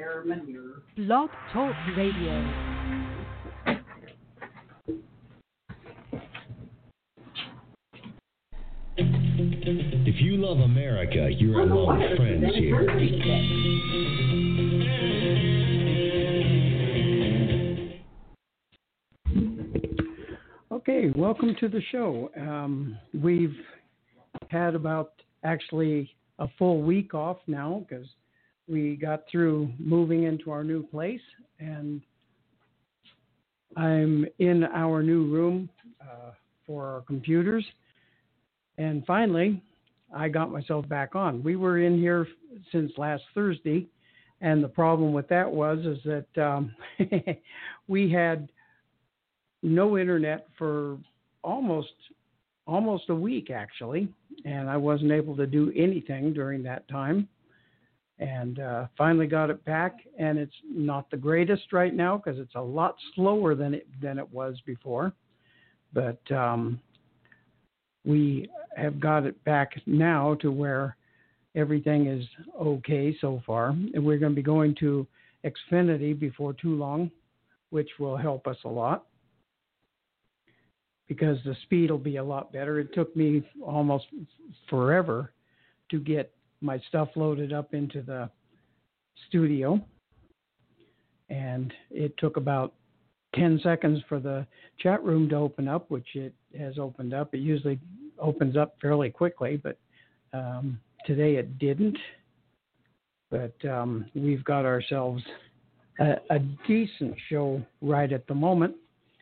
Blog Talk Radio. If you love America, you're among friends here. Okay, welcome to the show. We've had about actually a full week off now because we got through moving into our new place, and I'm in our new room for our computers. And finally, I got myself back on. We were in here since last Thursday, and the problem with that is that we had no internet for almost a week, actually, and I wasn't able to do anything during that time. And finally got it back, and it's not the greatest right now because it's a lot slower than it was before. But we have got it back now to where everything is okay so far. And we're going to be going to Xfinity before too long, which will help us a lot because the speed will be a lot better. It took me almost forever to get my stuff loaded up into the studio, and it took about 10 seconds for the chat room to open up, which it has opened up. It usually opens up fairly quickly, but today it didn't. But we've got ourselves a decent show right at the moment.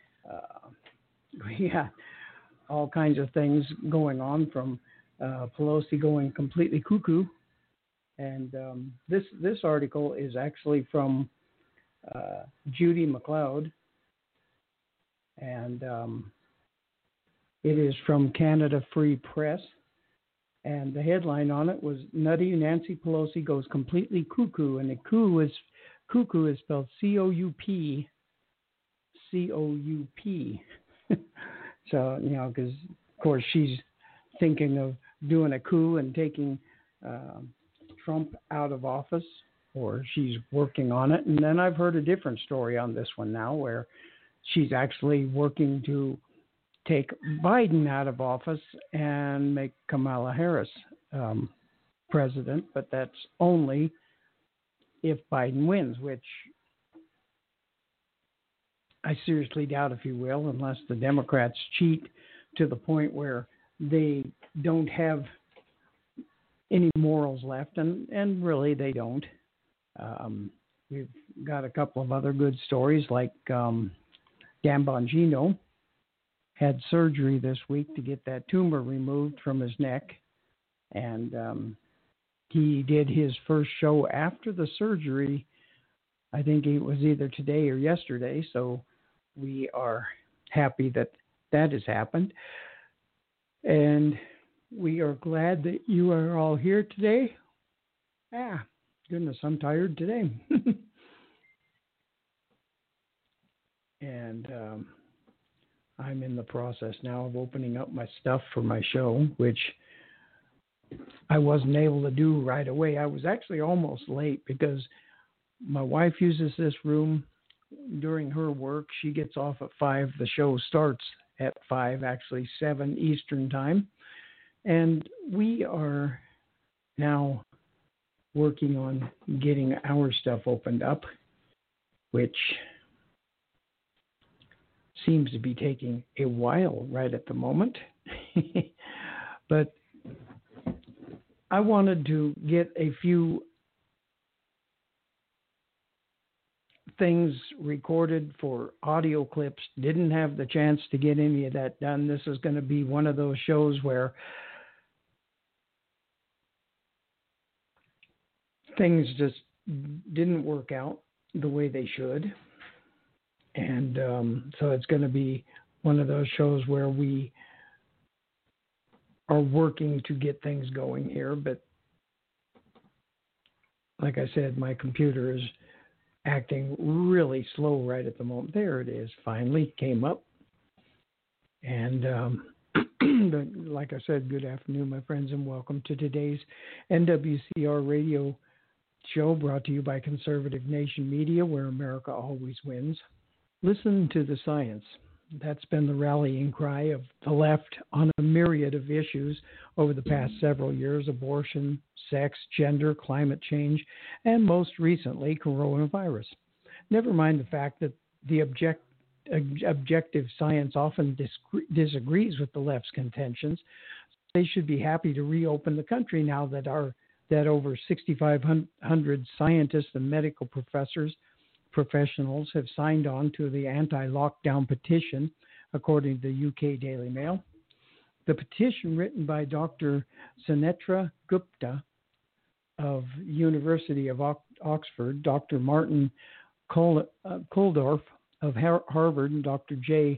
We got all kinds of things going on, from Pelosi going completely cuckoo. And this article is actually from Judy McLeod, and it is from Canada Free Press. And the headline on it was "Nutty Nancy Pelosi goes completely cuckoo," and the cuckoo is spelled C-O-U-P. C-O-U-P. So, because of course she's thinking of doing a coup and taking Trump out of office, or she's working on it. And then I've heard a different story on this one now, where she's actually working to take Biden out of office and make Kamala Harris president, but that's only if Biden wins, which I seriously doubt if he will, unless the Democrats cheat to the point where they don't have any morals left, and really they don't. We've got a couple of other good stories, like Dan Bongino had surgery this week to get that tumor removed from his neck, and he did his first show after the surgery. I think it was either today or yesterday, so we are happy that has happened. And we are glad that you are all here today. Goodness, I'm tired today. And I'm in the process now of opening up my stuff for my show, which I wasn't able to do right away. I was actually almost late because my wife uses this room during her work. She gets off at 5. The show starts at 5, actually 7 Eastern time. And we are now working on getting our stuff opened up, which seems to be taking a while right at the moment. But I wanted to get a few things recorded for audio clips. Didn't have the chance to get any of that done. This is going to be one of those shows where things just didn't work out the way they should. And so it's going to be one of those shows where we are working to get things going here. But like I said, my computer is acting really slow right at the moment. There it is. Finally came up. And like I said, good afternoon, my friends, and welcome to today's NWCR Radio show brought to you by Conservative Nation Media, where America always wins. Listen to the science. That's been the rallying cry of the left on a myriad of issues over the past several years: abortion, sex, gender, climate change, and most recently, coronavirus. Never mind the fact that the objective science often disagrees with the left's contentions. They should be happy to reopen the country now that over 6,500 scientists and medical professionals have signed on to the anti-lockdown petition, according to the UK Daily Mail. The petition, written by Dr. Sunetra Gupta of University of Oxford, Dr. Martin Kulldorff of Harvard, and Dr. Jay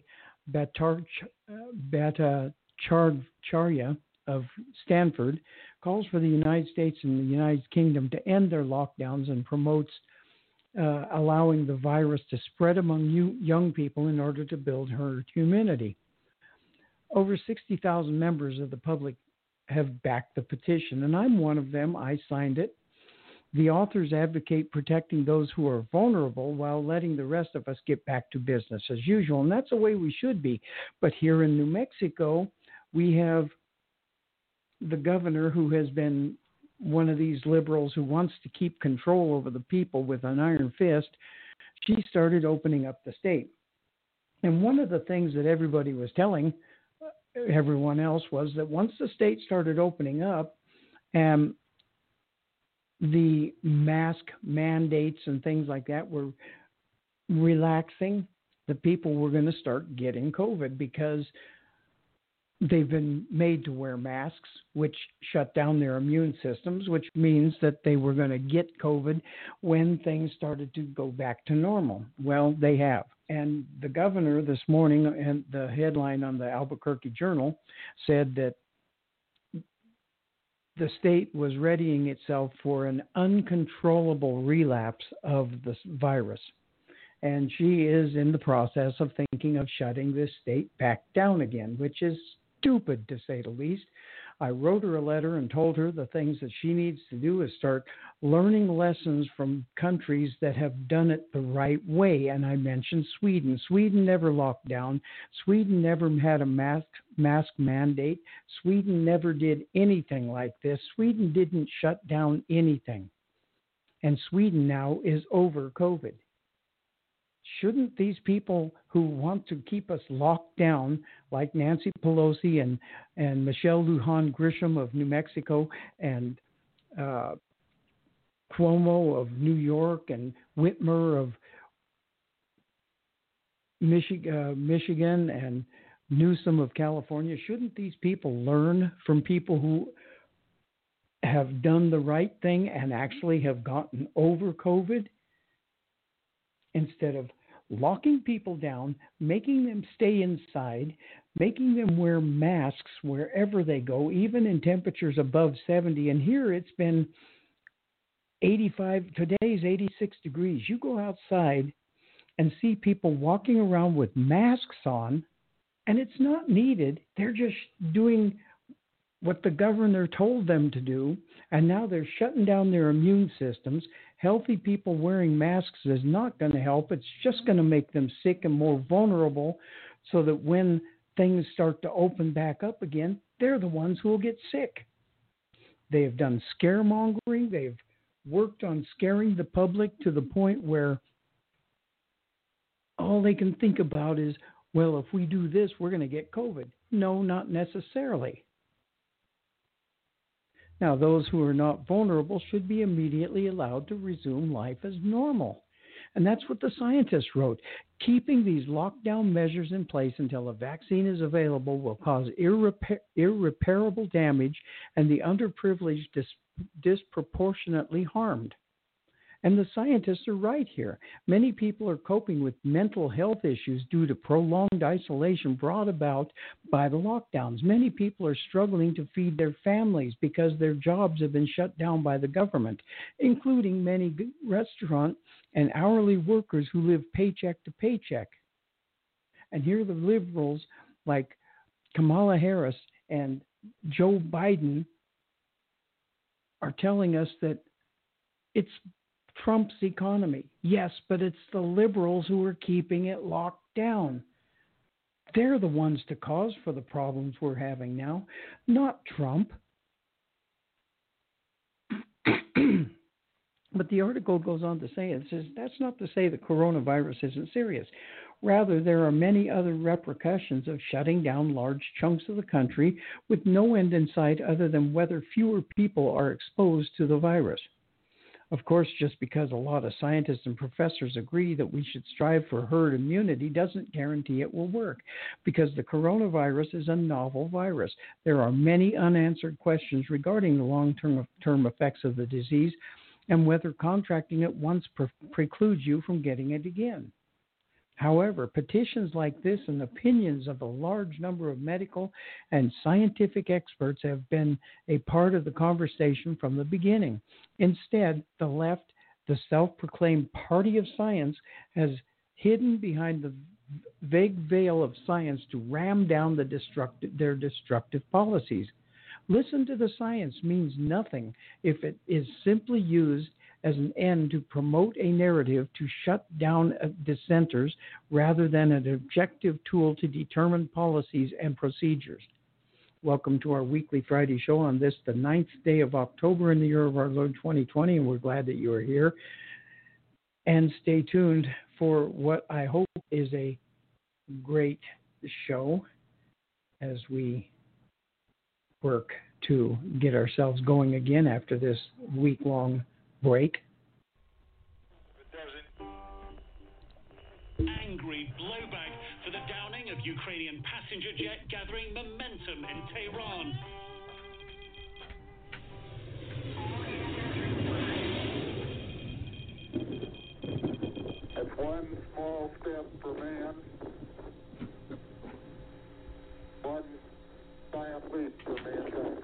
Bhattacharya of Stanford, calls for the United States and the United Kingdom to end their lockdowns and promotes allowing the virus to spread among young people in order to build herd immunity. Over 60,000 members of the public have backed the petition, and I'm one of them. I signed it. The authors advocate protecting those who are vulnerable while letting the rest of us get back to business as usual, and that's the way we should be. But here in New Mexico, we have the governor, who has been one of these liberals who wants to keep control over the people with an iron fist. She started opening up the state. And one of the things that everybody was telling everyone else was that once the state started opening up, the mask mandates and things like that were relaxing, the people were going to start getting COVID because they've been made to wear masks, which shut down their immune systems, which means that they were going to get COVID when things started to go back to normal. Well, they have. And the governor this morning, and the headline on the Albuquerque Journal, said that the state was readying itself for an uncontrollable relapse of this virus. And she is in the process of thinking of shutting this state back down again, which is stupid, to say the least. I wrote her a letter and told her the things that she needs to do is start learning lessons from countries that have done it the right way. And I mentioned Sweden. Sweden never locked down. Sweden never had a mask mandate. Sweden never did anything like this. Sweden didn't shut down anything. And Sweden now is over COVID. Shouldn't these people who want to keep us locked down, like Nancy Pelosi and Michelle Lujan Grisham of New Mexico and Cuomo of New York and Whitmer of Michigan and Newsom of California, shouldn't these people learn from people who have done the right thing and actually have gotten over COVID? Instead of locking people down, making them stay inside, making them wear masks wherever they go, even in temperatures above 70. And here it's been 85, today's 86 degrees. You go outside and see people walking around with masks on, and it's not needed. They're just doing what the governor told them to do, and now they're shutting down their immune systems. Healthy people wearing masks is not going to help. It's just going to make them sick and more vulnerable, so that when things start to open back up again, they're the ones who will get sick. They have done scaremongering. They've worked on scaring the public to the point where all they can think about is, well, if we do this, we're going to get COVID. No, not necessarily. Now, those who are not vulnerable should be immediately allowed to resume life as normal. And that's what the scientists wrote. Keeping these lockdown measures in place until a vaccine is available will cause irreparable damage, and the underprivileged disproportionately harmed. And the scientists are right here. Many people are coping with mental health issues due to prolonged isolation brought about by the lockdowns. Many people are struggling to feed their families because their jobs have been shut down by the government, including many restaurant and hourly workers who live paycheck to paycheck. And here the liberals like Kamala Harris and Joe Biden are telling us that It's Trump's economy. Yes, but it's the liberals who are keeping it locked down. They're the ones to cause for the problems we're having now, not Trump. But the article goes on to say, it says, that's not to say the coronavirus isn't serious. Rather, there are many other repercussions of shutting down large chunks of the country with no end in sight other than whether fewer people are exposed to the virus. Of course, just because a lot of scientists and professors agree that we should strive for herd immunity doesn't guarantee it will work, because the coronavirus is a novel virus. There are many unanswered questions regarding the long-term effects of the disease and whether contracting it once precludes you from getting it again. However, petitions like this and opinions of a large number of medical and scientific experts have been a part of the conversation from the beginning. Instead, the left, the self-proclaimed party of science, has hidden behind the vague veil of science to ram down their destructive policies. Listen to the science means nothing if it is simply used as an end to promote a narrative to shut down dissenters rather than an objective tool to determine policies and procedures. Welcome to our weekly Friday show on this, the 9th day of October in the year of our Lord 2020, and we're glad that you are here. And stay tuned for what I hope is a great show as we work to get ourselves going again after this week-long break. Angry blowback for the downing of Ukrainian passenger jet gathering momentum in Tehran. That's one small step for man, one giant leap for mankind.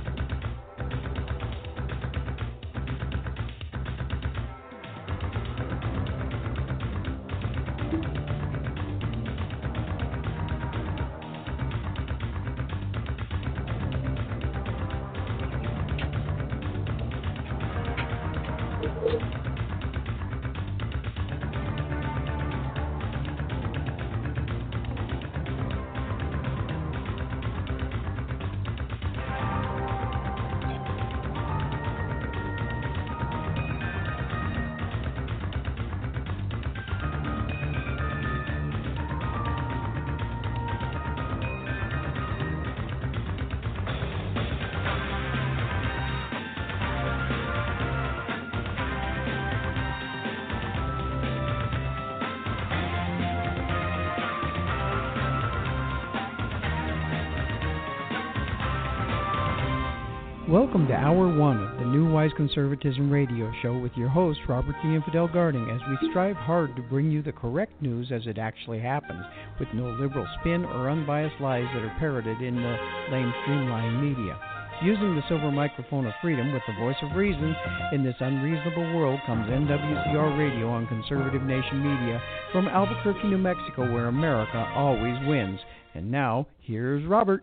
Welcome to Hour 1 of the New Wise Conservatism radio show with your host, Robert the Infidel Garding, as we strive hard to bring you the correct news as it actually happens, with no liberal spin or unbiased lies that are parroted in the lame streamline media. Using the silver microphone of freedom with the voice of reason in this unreasonable world comes NWCR Radio on Conservative Nation Media from Albuquerque, New Mexico, where America always wins. And now, here's Robert.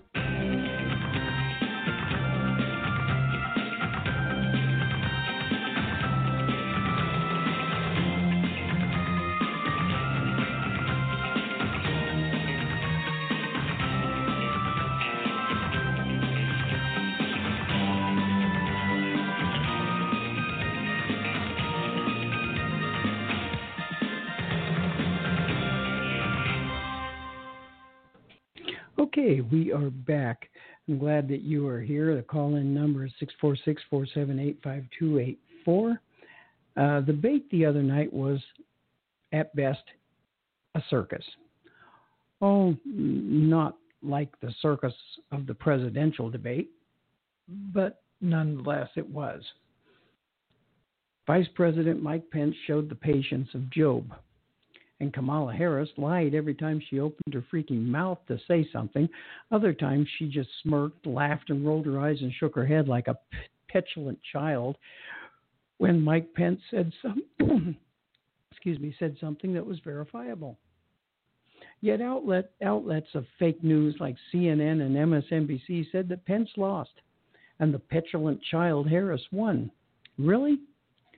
Okay, we are back. I'm glad that you are here. The call-in number is 646-478-5284. The debate the other night was, at best, a circus. Oh, not like the circus of the presidential debate, but nonetheless it was. Vice President Mike Pence showed the patience of Job. And Kamala Harris lied every time she opened her freaking mouth to say something. Other times she just smirked, laughed, and rolled her eyes and shook her head like a petulant child when Mike Pence said something that was verifiable. Yet outlets of fake news like CNN and MSNBC said that Pence lost and the petulant child Harris won. Really?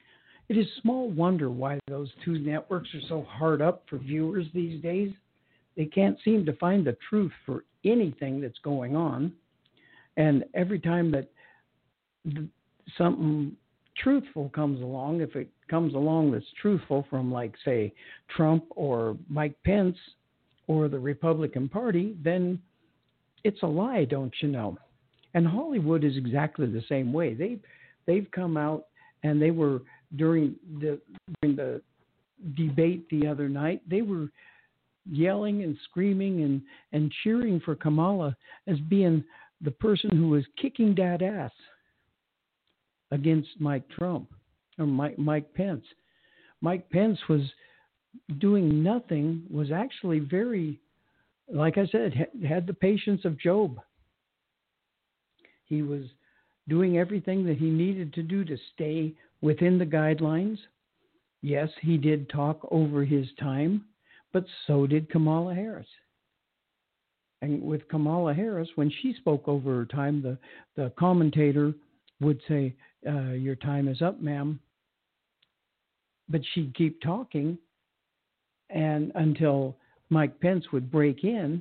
It is small wonder why those two networks are so hard up for viewers these days. They can't seem to find the truth for anything that's going on. And every time that something truthful comes along, if it comes along that's truthful from, like, say, Trump or Mike Pence or the Republican Party, then it's a lie, don't you know? And Hollywood is exactly the same way. They've come out, and they were during the debate the other night, they were yelling and screaming and cheering for Kamala as being the person who was kicking that ass against Mike Trump or Mike Pence. Mike Pence was doing nothing, was actually very, like I said, had the patience of Job. He was doing everything that he needed to do to stay within the guidelines. Yes, he did talk over his time, but so did Kamala Harris. And with Kamala Harris, when she spoke over her time, the commentator would say, your time is up, ma'am. But she'd keep talking and until Mike Pence would break in.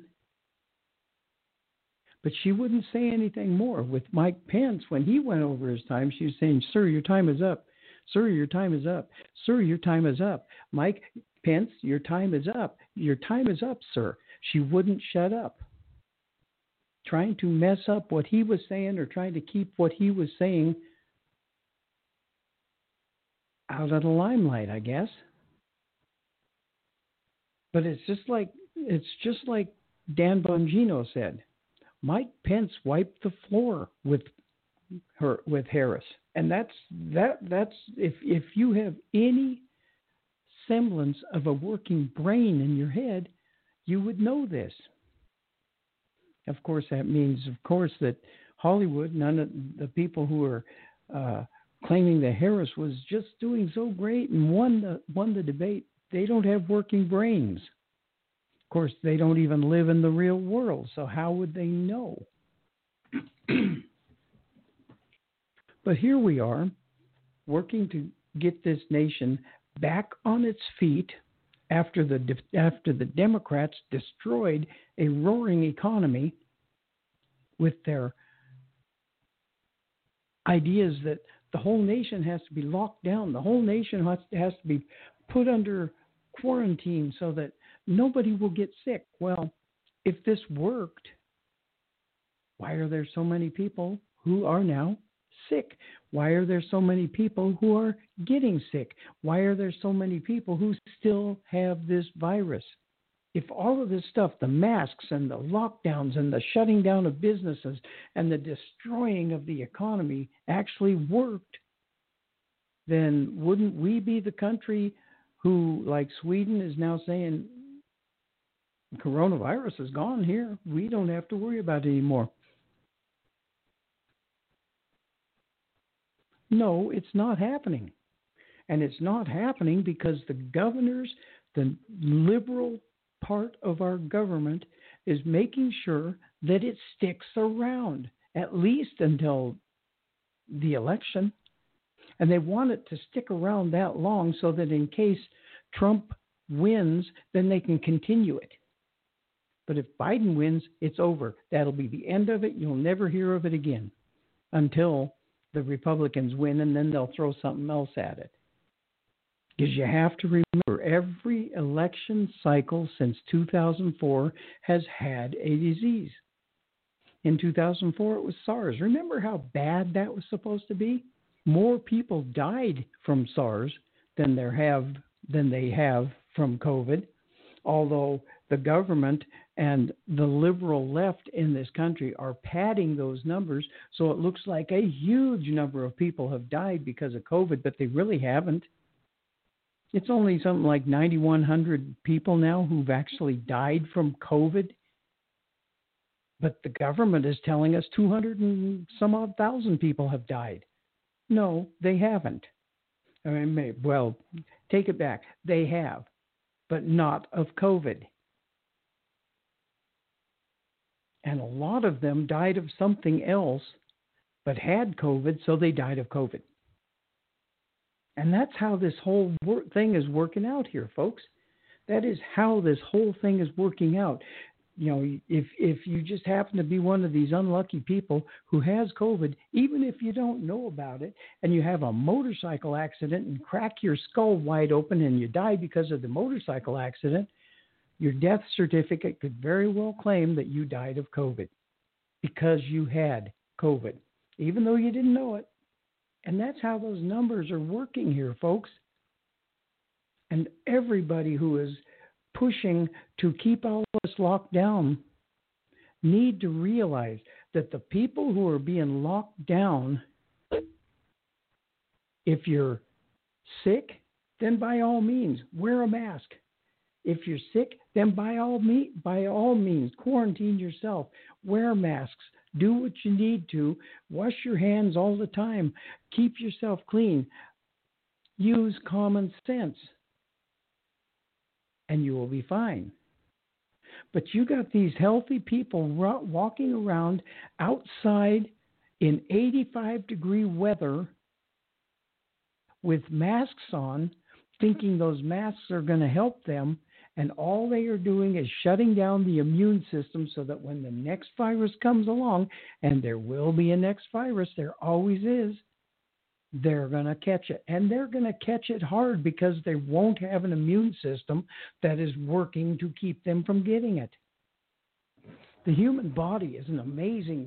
But she wouldn't say anything more. With Mike Pence, when he went over his time, she was saying, sir, your time is up. Sir, your time is up. Sir, your time is up. Mike Pence, your time is up. Your time is up, sir. She wouldn't shut up. Trying to mess up what he was saying or trying to keep what he was saying out of the limelight, I guess. But it's just like Dan Bongino said. Mike Pence wiped the floor with Harris, and that's if you have any semblance of a working brain in your head, you would know this. Of course, that means, that Hollywood, none of the people who are claiming that Harris was just doing so great and won the debate, they don't have working brains. Of course, they don't even live in the real world, so how would they know? But here we are, working to get this nation back on its feet after the Democrats destroyed a roaring economy with their ideas that the whole nation has to be locked down. The whole nation has to be put under quarantine so that nobody will get sick. Well, if this worked, why are there so many people who are now sick? Why are there so many people who are getting sick? Why are there so many people who still have this virus? If all of this stuff, the masks and the lockdowns and the shutting down of businesses and the destroying of the economy actually worked, then wouldn't we be the country who, like Sweden, is now saying, coronavirus is gone here. We don't have to worry about it anymore. No, it's not happening. And it's not happening because the governors, the liberal part of our government, is making sure that it sticks around, at least until the election. And they want it to stick around that long so that in case Trump wins, then they can continue it. But if Biden wins, it's over. That'll be the end of it. You'll never hear of it again until the Republicans win, and then they'll throw something else at it. Because you have to remember, every election cycle since 2004 has had a disease. In 2004, it was SARS. Remember how bad that was supposed to be? More people died from SARS than they have from COVID, although the government and the liberal left in this country are padding those numbers so it looks like a huge number of people have died because of COVID, but they really haven't. It's only something like 9,100 people now who've actually died from COVID. But the government is telling us 200 and some odd thousand people have died. No, they haven't. I mean, well, take it back. They have, but not of COVID. And a lot of them died of something else, but had COVID, so they died of COVID. And that's how this whole thing is working out here, folks. That is how this whole thing is working out. You know, if you just happen to be one of these unlucky people who has COVID, even if you don't know about it, and you have a motorcycle accident and crack your skull wide open and you die because of the motorcycle accident, your death certificate could very well claim that you died of COVID because you had COVID, even though you didn't know it. And that's how those numbers are working here, folks. And everybody who is pushing to keep all of us locked down need to realize that the people who are being locked down, if you're sick, then by all means, wear a mask. If you're sick, then by all means, quarantine yourself, wear masks, do what you need to, wash your hands all the time, keep yourself clean, use common sense, and you will be fine. But you got these healthy people walking around outside in 85-degree weather with masks on, thinking those masks are going to help them, and all they are doing is shutting down the immune system so that when the next virus comes along, and there will be a next virus, there always is, they're going to catch it. And they're going to catch it hard because they won't have an immune system that is working to keep them from getting it. The human body is an amazing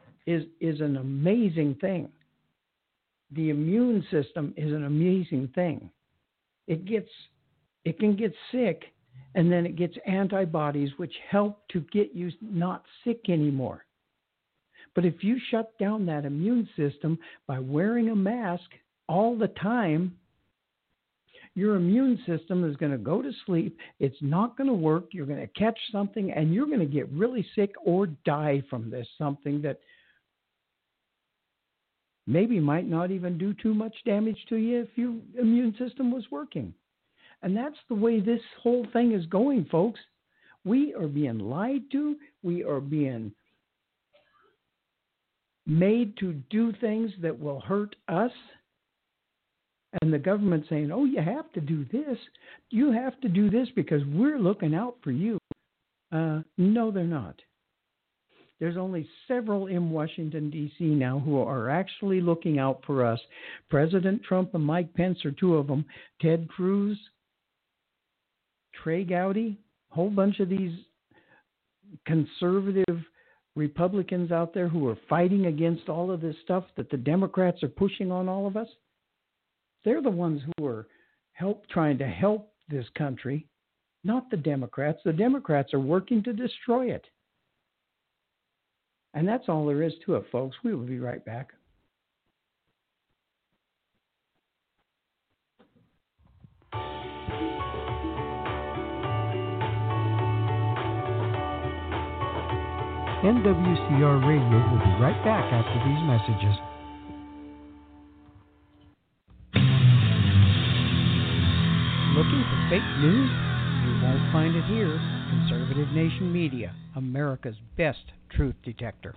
thing. The immune system is an amazing thing. It can get sick, and then it gets antibodies which help to get you not sick anymore. But if you shut down that immune system by wearing a mask all the time, your immune system is going to go to sleep. It's not going to work. You're going to catch something, and you're going to get really sick or die from this, something that maybe might not even do too much damage to you if your immune system was working. And that's the way this whole thing is going, folks. We are being lied to. We are being made to do things that will hurt us. And the government saying, oh, you have to do this. You have to do this because we're looking out for you. No, they're not. There's only several in Washington, D.C. now who are actually looking out for us. President Trump and Mike Pence are two of them. Ted Cruz, Trey Gowdy, a whole bunch of these conservative Republicans out there who are fighting against all of this stuff that the Democrats are pushing on all of us. They're the ones who are trying to help this country, not the Democrats. The Democrats are working to destroy it. And that's all there is to it, folks. We will be right back. NWCR Radio will be right back after these messages. Looking for fake news? You won't find it here. Conservative Nation Media, America's best truth detector.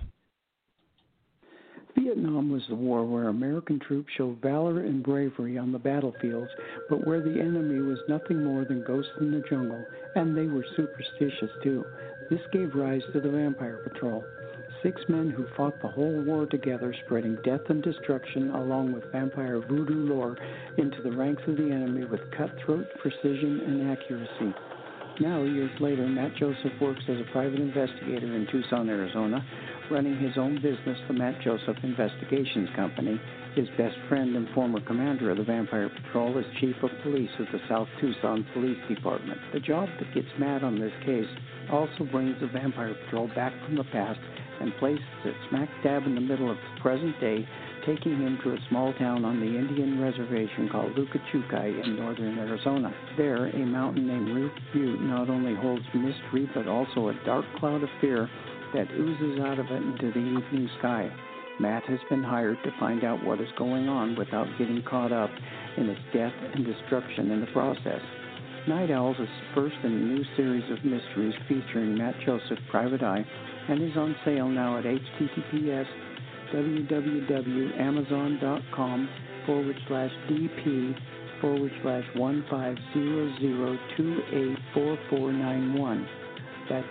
Vietnam was the war where American troops showed valor and bravery on the battlefields, but where the enemy was nothing more than ghosts in the jungle, and they were superstitious too. This gave rise to the Vampire Patrol. 6 men who fought the whole war together, spreading death and destruction along with vampire voodoo lore into the ranks of the enemy with cutthroat precision and accuracy. Now, years later, Matt Joseph works as a private investigator in Tucson, Arizona, running his own business, the Matt Joseph Investigations Company. His best friend and former commander of the Vampire Patrol is Chief of Police of the South Tucson Police Department. The job that gets Matt on this case also brings the Vampire Patrol back from the past and places it smack dab in the middle of the present day, taking him to a small town on the Indian reservation called Lucachucay in northern Arizona. There, a mountain named Ruth Butte not only holds mystery but also a dark cloud of fear that oozes out of it into the evening sky. Matt has been hired to find out what is going on without getting caught up in its death and destruction in the process. Night Owls is the first in a new series of mysteries featuring Matt Joseph, Private Eye, and is on sale now at https://www.amazon.com https://dp/1500284491. That's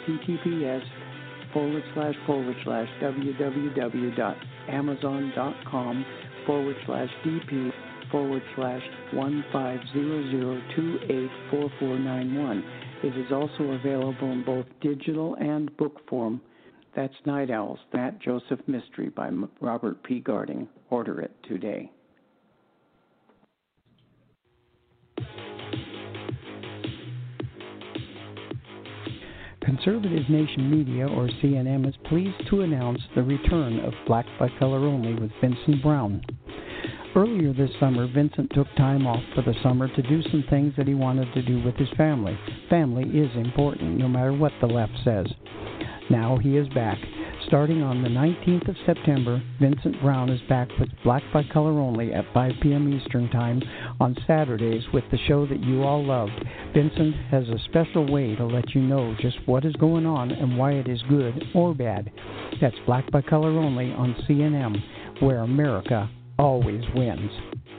https://www.amazon.com/dp/1500284491. It is also available in both digital and book form. That's Night Owls, That Joseph Mystery by Robert P. Garding. Order it today. Conservative Nation Media, or CNM, is pleased to announce the return of Black by Color Only with Vincent Brown. Earlier this summer, Vincent took time off for the summer to do some things that he wanted to do with his family. Family is important, no matter what the left says. Now he is back. Starting on the 19th of September, Vincent Brown is back with Black by Color Only at 5 p.m. Eastern Time on Saturdays with the show that you all loved. Vincent has a special way to let you know just what is going on and why it is good or bad. That's Black by Color Only on CNM, where America always wins.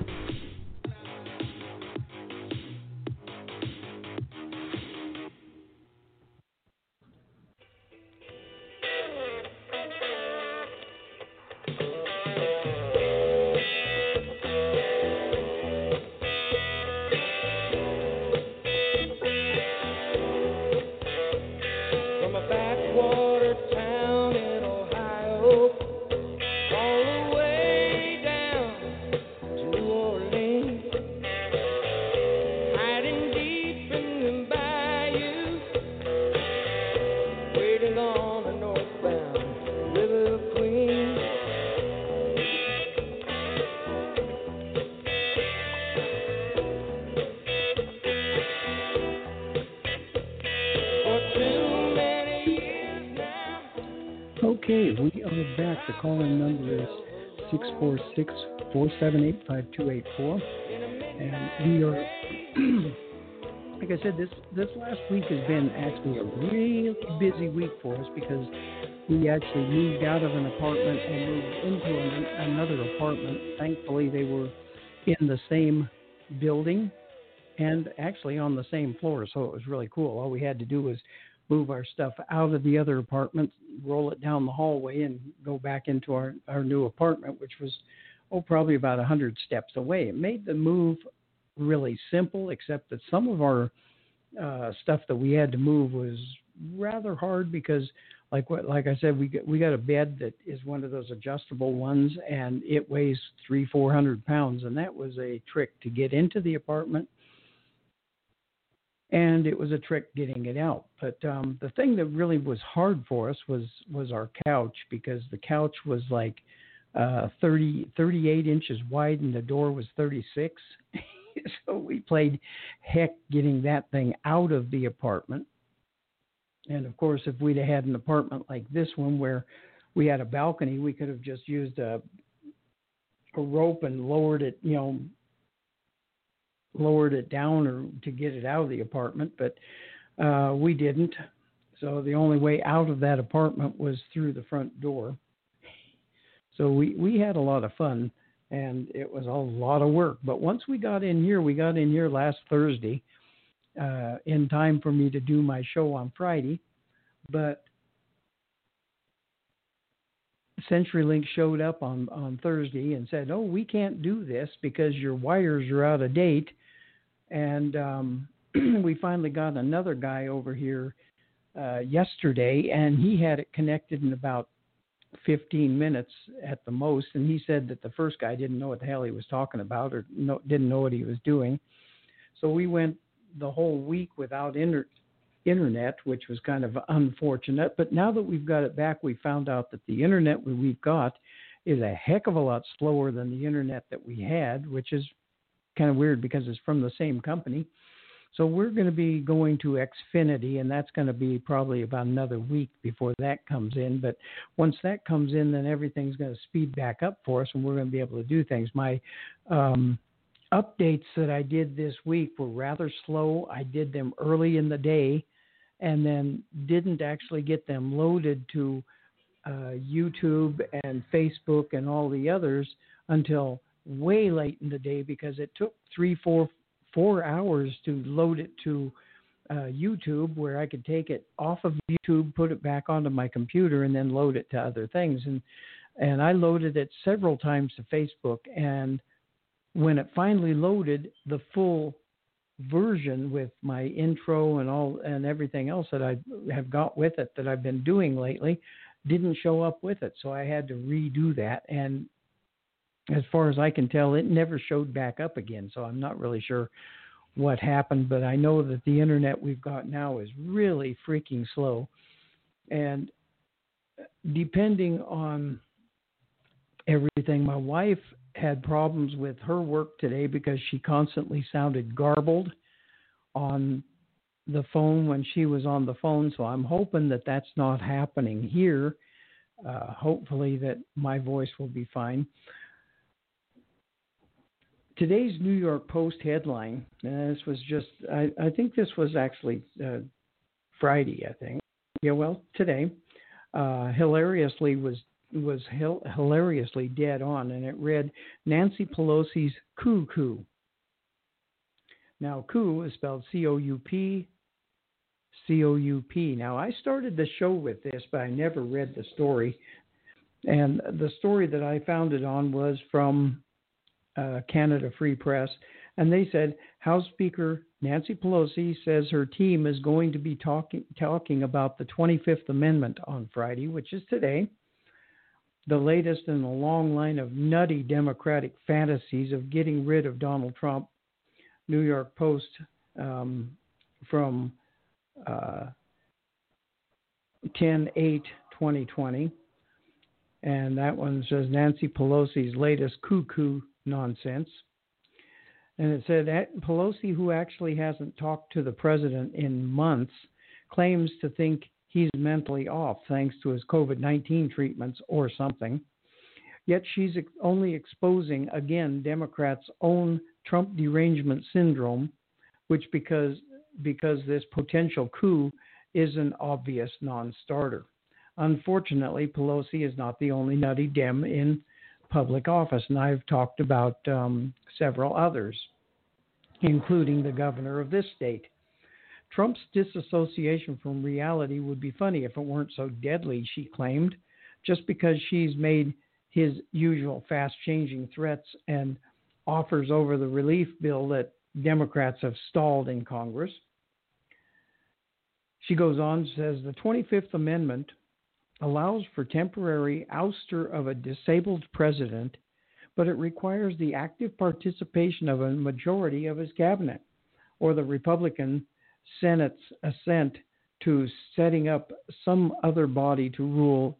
Okay, we are back. The call-in number is 646-478-5284. And we are, like I said, this last week has been actually a really busy week for us because we actually moved out of an apartment and moved into another apartment. Thankfully, they were in the same building and actually on the same floor, so it was really cool. All we had to do was move our stuff out of the other apartment, roll it down the hallway, and go back into our new apartment, which was, probably about 100 steps away. It made the move really simple, except that some of our stuff that we had to move was rather hard because, like I said, we got a bed that is one of those adjustable ones, and it weighs 300-400 pounds, and that was a trick to get into the apartment. And it was a trick getting it out. But the thing that really was hard for us was our couch, because the couch was like 38 inches wide and the door was 36. So we played heck getting that thing out of the apartment. And of course, if we'd have had an apartment like this one where we had a balcony, we could have just used a rope and lowered it down or to get it out of the apartment, but we didn't. So the only way out of that apartment was through the front door. So we had a lot of fun, and it was a lot of work. But once we got in here last Thursday, in time for me to do my show on Friday. But CenturyLink showed up on Thursday and said, "Oh, we can't do this because your wires are out of date." And we finally got another guy over here yesterday, and he had it connected in about 15 minutes at the most. And he said that the first guy didn't know what the hell he was talking about, or didn't know what he was doing. So we went the whole week without internet, which was kind of unfortunate. But now that we've got it back, we found out that the internet we've got is a heck of a lot slower than the internet that we had, which is kind of weird because it's from the same company. So we're going to be going to Xfinity, and that's going to be probably about another week before that comes in. But once that comes in, then everything's going to speed back up for us, and we're going to be able to do things. My updates that I did this week were rather slow. I did them early in the day and then didn't actually get them loaded to YouTube and Facebook and all the others until way late in the day because it took 4 hours to load it to YouTube, where I could take it off of YouTube, put it back onto my computer, and then load it to other things. And I loaded it several times to Facebook, and when it finally loaded, the full version with my intro and everything else that I have got with it that I've been doing lately didn't show up with it. So I had to redo that. And as far as I can tell, it never showed back up again. So I'm not really sure what happened, but I know that the internet we've got now is really freaking slow. And depending on everything, my wife had problems with her work today because she constantly sounded garbled on the phone when she was on the phone. So I'm hoping that that's not happening here. Hopefully that my voice will be fine. Today's New York Post headline, this was just, I think this was actually Friday, I think. Yeah, well, today, hilariously was hilariously dead on, and it read, Nancy Pelosi's coup. Now, coup is spelled C-O-U-P. Now, I started the show with this, but I never read the story. And the story that I found it on was from Canada Free Press, and they said House Speaker Nancy Pelosi says her team is going to be talking about the 25th Amendment on Friday, which is today, the latest in a long line of nutty Democratic fantasies of getting rid of Donald Trump. New York Post from 10/8/2020, and that one says Nancy Pelosi's latest cuckoo nonsense. And it said that Pelosi, who actually hasn't talked to the president in months, claims to think he's mentally off thanks to his COVID-19 treatments or something. Yet she's only exposing, again, Democrats' own Trump derangement syndrome, which because this potential coup is an obvious non-starter. Unfortunately, Pelosi is not the only nutty Dem in public office, and I've talked about several others, including the governor of this state. Trump's disassociation from reality would be funny if it weren't so deadly, she claimed, just because she's made his usual fast-changing threats and offers over the relief bill that Democrats have stalled in Congress. She goes on, says the 25th Amendment allows for temporary ouster of a disabled president, but it requires the active participation of a majority of his cabinet or the Republican Senate's assent to setting up some other body to rule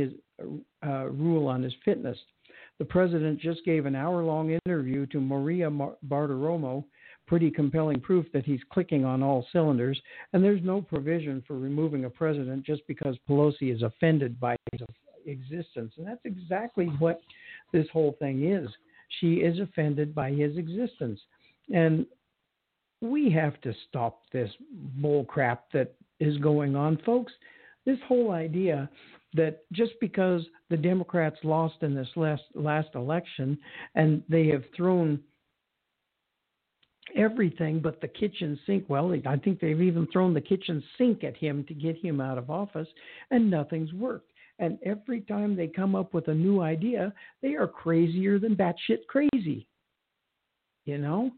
on his fitness. The president just gave an hour-long interview to Maria Bartiromo, pretty compelling proof that he's clicking on all cylinders, and there's no provision for removing a president just because Pelosi is offended by his existence. And that's exactly what this whole thing is. She is offended by his existence. And we have to stop this bull crap that is going on, folks. This whole idea that just because the Democrats lost in this last election and they have thrown everything but the kitchen sink, well, I think they've even thrown the kitchen sink at him to get him out of office, and nothing's worked. And every time they come up with a new idea, they are crazier than batshit crazy. You know,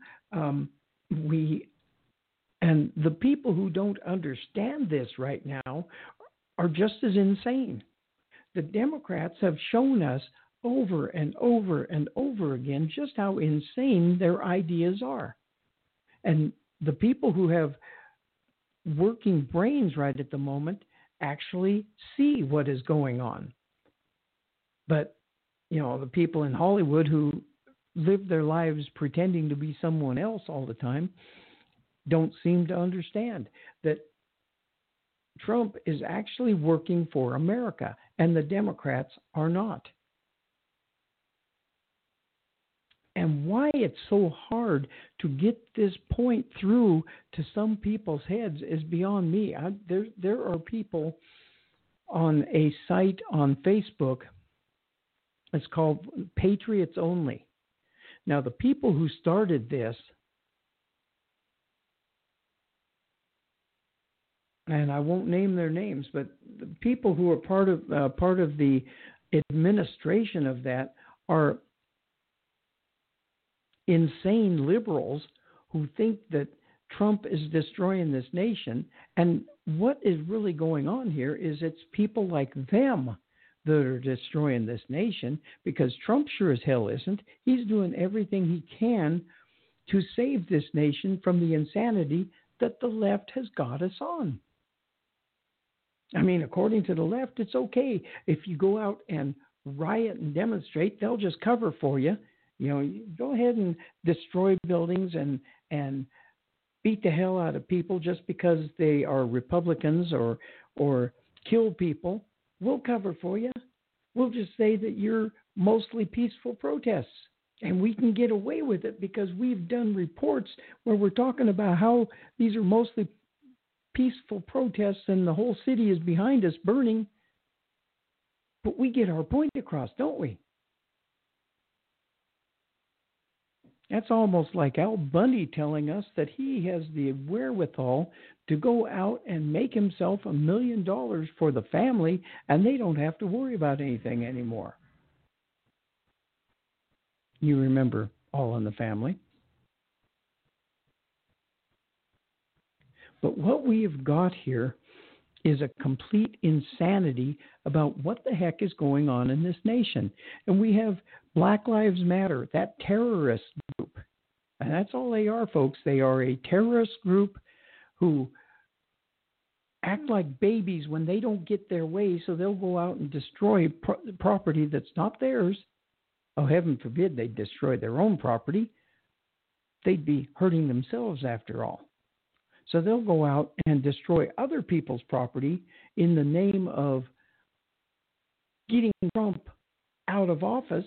and the people who don't understand this right now are just as insane. The Democrats have shown us over and over and over again just how insane their ideas are. And the people who have working brains right at the moment actually see what is going on. But, you know, the people in Hollywood who live their lives pretending to be someone else all the time don't seem to understand that Trump is actually working for America, and the Democrats are not. And why it's so hard to get this point through to some people's heads is beyond me. There are people on a site on Facebook. It's called Patriots Only. Now, the people who started this, and I won't name their names, but the people who are part of the administration of that are insane liberals who think that Trump is destroying this nation. And what is really going on here is it's people like them that are destroying this nation, because Trump sure as hell isn't. He's doing everything he can to save this nation from the insanity that the left has got us on. I mean, according to the left, it's okay if you go out and riot and demonstrate, they'll just cover for you. You know, you go ahead and destroy buildings and beat the hell out of people just because they are Republicans or kill people. We'll cover for you. We'll just say that you're mostly peaceful protests. And we can get away with it because we've done reports where we're talking about how these are mostly peaceful protests and the whole city is behind us burning. But we get our point across, don't we? That's almost like Al Bundy telling us that he has the wherewithal to go out and make himself $1 million for the family, and they don't have to worry about anything anymore. You remember All in the Family. But what we have got here is a complete insanity about what the heck is going on in this nation. And we have Black Lives Matter, that terrorist group. And that's all they are, folks. They are a terrorist group who act like babies when they don't get their way, so they'll go out and destroy property that's not theirs. Oh, heaven forbid they destroy their own property. They'd be hurting themselves after all. So they'll go out and destroy other people's property in the name of getting Trump out of office.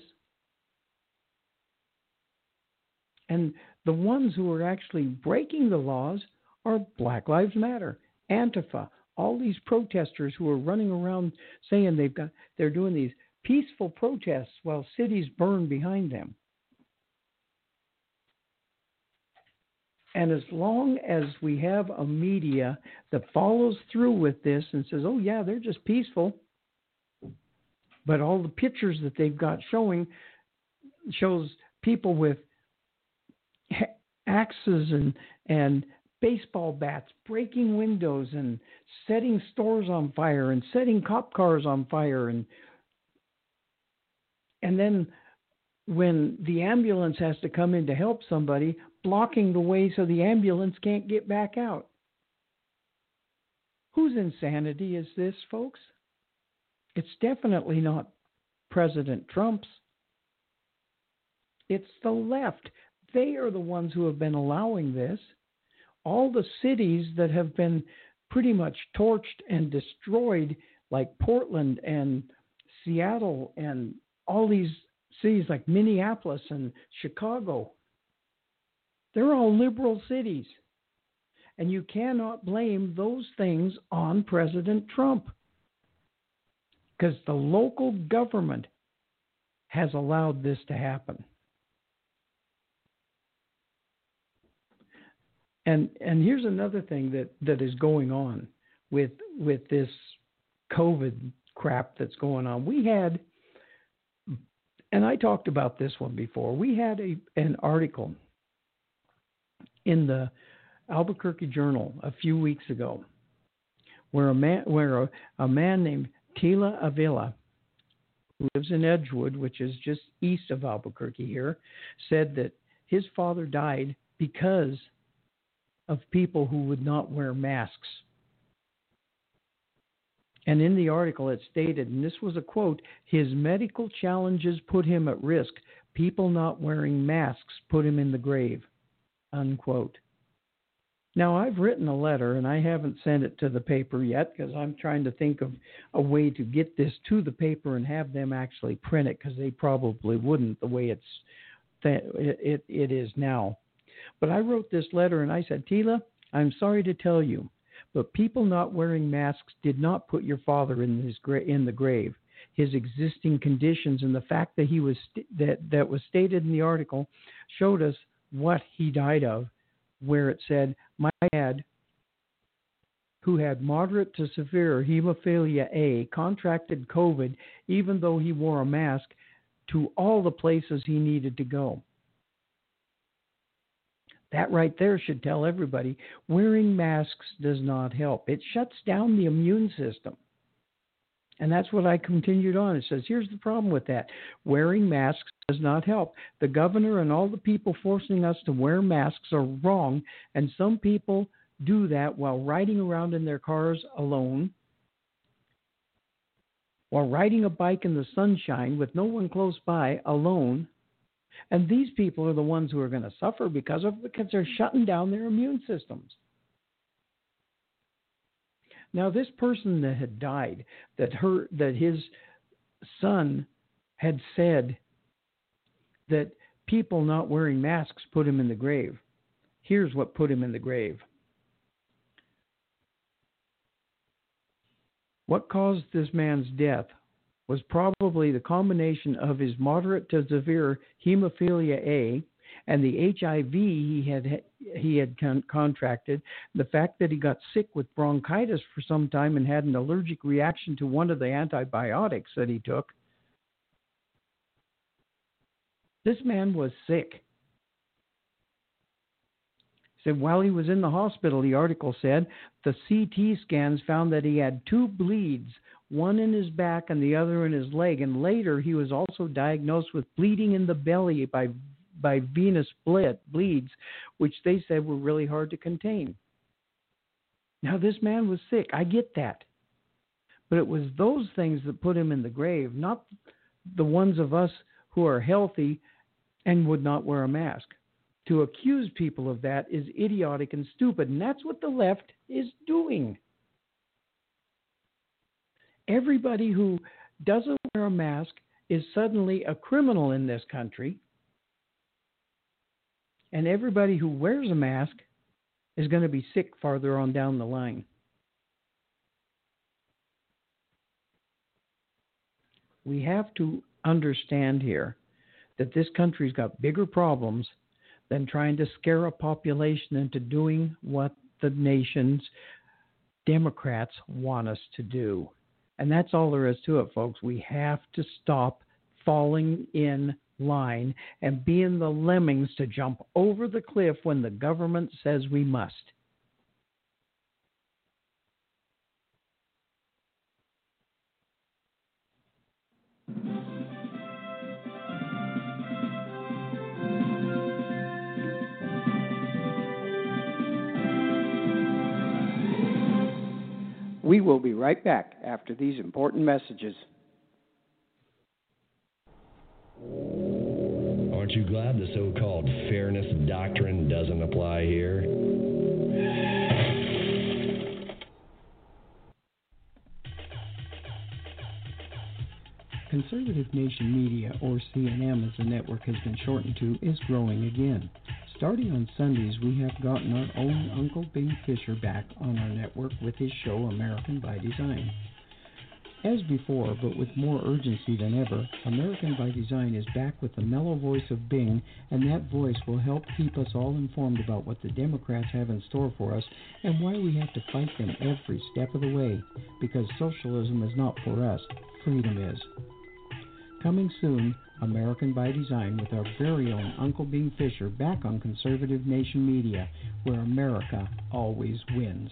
And the ones who are actually breaking the laws are Black Lives Matter, Antifa, all these protesters who are running around saying they're doing these peaceful protests while cities burn behind them. And as long as we have a media that follows through with this and says, oh, yeah, they're just peaceful, but all the pictures that they've got shows people with axes and baseball bats breaking windows and setting stores on fire and setting cop cars on fire. And then when the ambulance has to come in to help somebody, blocking the way so the ambulance can't get back out. Whose insanity is this, folks? It's definitely not President Trump's. It's the left. They are the ones who have been allowing this. All the cities that have been pretty much torched and destroyed, like Portland and Seattle and all these cities like Minneapolis and Chicago, they're all liberal cities. And you cannot blame those things on President Trump, because the local government has allowed this to happen. And here's another thing that is going on with this COVID crap that's going on. We had, and I talked about this one before, we had an article in the Albuquerque Journal a few weeks ago where a man named Tila Avila, who lives in Edgewood, which is just east of Albuquerque here, said that his father died because of people who would not wear masks. And in the article it stated, and this was a quote, his medical challenges put him at risk. People not wearing masks put him in the grave, unquote. Now, I've written a letter, and I haven't sent it to the paper yet because I'm trying to think of a way to get this to the paper and have them actually print it, because they probably wouldn't the way it is now. But I wrote this letter, and I said, Tila, I'm sorry to tell you, but people not wearing masks did not put your father in the grave. his existing conditions, and the fact that he was that was stated in the article showed us what he died of, where it said, my dad, who had moderate to severe hemophilia A, contracted COVID even though he wore a mask to all the places he needed to go. That right there should tell everybody wearing masks does not help. It shuts down the immune system. And that's what I continued on. It says, here's the problem with that. Wearing masks does not help. The governor and all the people forcing us to wear masks are wrong. And some people do that while riding around in their cars alone, while riding a bike in the sunshine with no one close by, alone. And these people are the ones who are going to suffer because they're shutting down their immune systems. Now, this person that had died, that his son had said that people not wearing masks put him in the grave. Here's what put him in the grave. What caused this man's death was probably the combination of his moderate to severe hemophilia A and the HIV he had contracted, the fact that he got sick with bronchitis for some time and had an allergic reaction to one of the antibiotics that he took. This man was sick. Said while he was in the hospital, the article said, the CT scans found that he had 2 bleeds, one in his back and the other in his leg. And later he was also diagnosed with bleeding in the belly by venous bleeds, which they said were really hard to contain. Now, this man was sick. I get that. But it was those things that put him in the grave, not the ones of us who are healthy and would not wear a mask. To accuse people of that is idiotic and stupid, and that's what the left is doing. Everybody who doesn't wear a mask is suddenly a criminal in this country, and everybody who wears a mask is going to be sick farther on down the line. We have to understand here that this country's got bigger problems than trying to scare a population into doing what the nation's Democrats want us to do. And that's all there is to it, folks. We have to stop falling in line and being the lemmings to jump over the cliff when the government says we must. We will be right back after these important messages. Aren't you glad the so-called fairness doctrine doesn't apply here? Conservative Nation Media, or CNM as the network has been shortened to, is growing again. Starting on Sundays, we have gotten our own Uncle Bing Fisher back on our network with his show American by Design. As before, but with more urgency than ever, American by Design is back with the mellow voice of Bing, and that voice will help keep us all informed about what the Democrats have in store for us and why we have to fight them every step of the way, because socialism is not for us, freedom is. Coming soon, American by Design with our very own Uncle Bing Fisher back on Conservative Nation Media, where America always wins.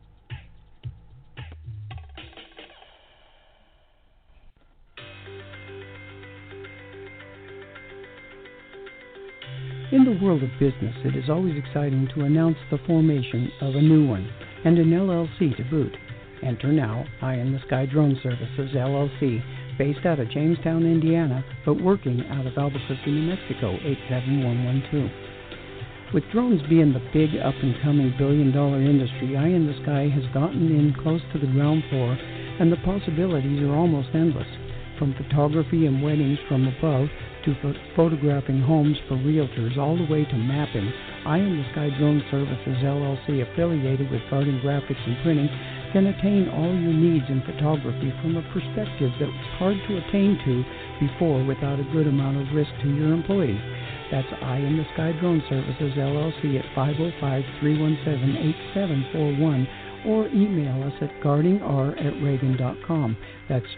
In the world of business, it is always exciting to announce the formation of a new one, and an LLC to boot. Enter now Eye in the Sky Drone Services, LLC, based out of Jamestown, Indiana, but working out of Albuquerque, New Mexico, 87112. With drones being the big up-and-coming billion-dollar industry, Eye in the Sky has gotten in close to the ground floor, and the possibilities are almost endless. From photography and weddings from above to photographing homes for realtors, all the way to mapping, Eye in the Sky Drone Services, LLC, affiliated with Garden Graphics and Printing, can attain all your needs in photography from a perspective that was hard to attain to before without a good amount of risk to your employees. That's Eye in the Sky Drone Services, LLC at 505-317-8741 or email us at gardingr@reagan.com. That's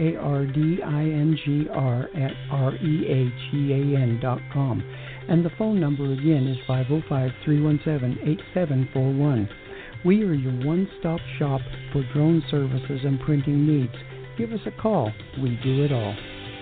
GARDINGR@REAGAN.com. And the phone number again is 505-317-8741. We are your one-stop shop for drone services and printing needs. Give us a call. We do it all.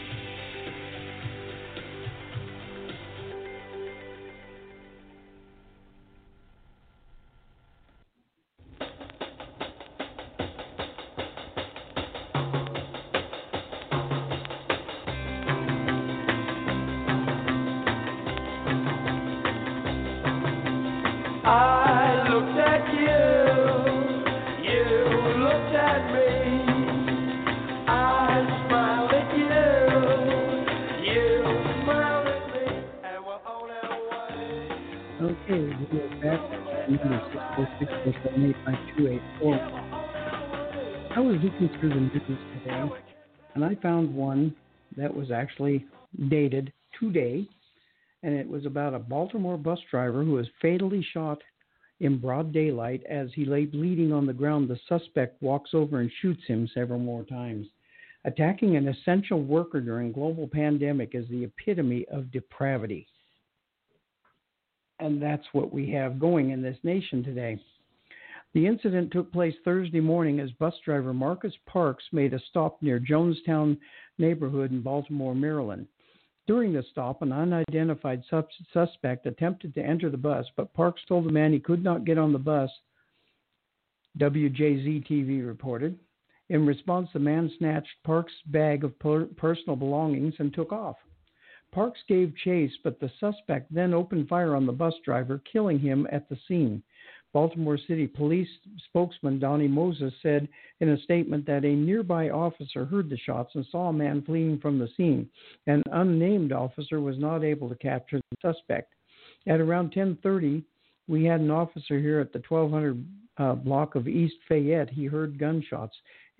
I was looking through the news today, and I found one that was actually dated today, and it was about a Baltimore bus driver who was fatally shot in broad daylight. As he lay bleeding on the ground, the suspect walks over and shoots him several more times. Attacking an essential worker during global pandemic is the epitome of depravity. And that's what we have going in this nation today. The incident took place Thursday morning as bus driver Marcus Parks made a stop near Jonestown neighborhood in Baltimore, Maryland. During the stop, an unidentified suspect attempted to enter the bus, but Parks told the man he could not get on the bus, WJZ-TV reported. In response, the man snatched Parks' bag of personal belongings and took off. Parks gave chase, but the suspect then opened fire on the bus driver, killing him at the scene. Baltimore City Police spokesman Donnie Moses said in a statement that a nearby officer heard the shots and saw a man fleeing from the scene. An unnamed officer was not able to capture the suspect. At around 10:30, we had an officer here at the 1200 block of East Fayette. He heard gunshots.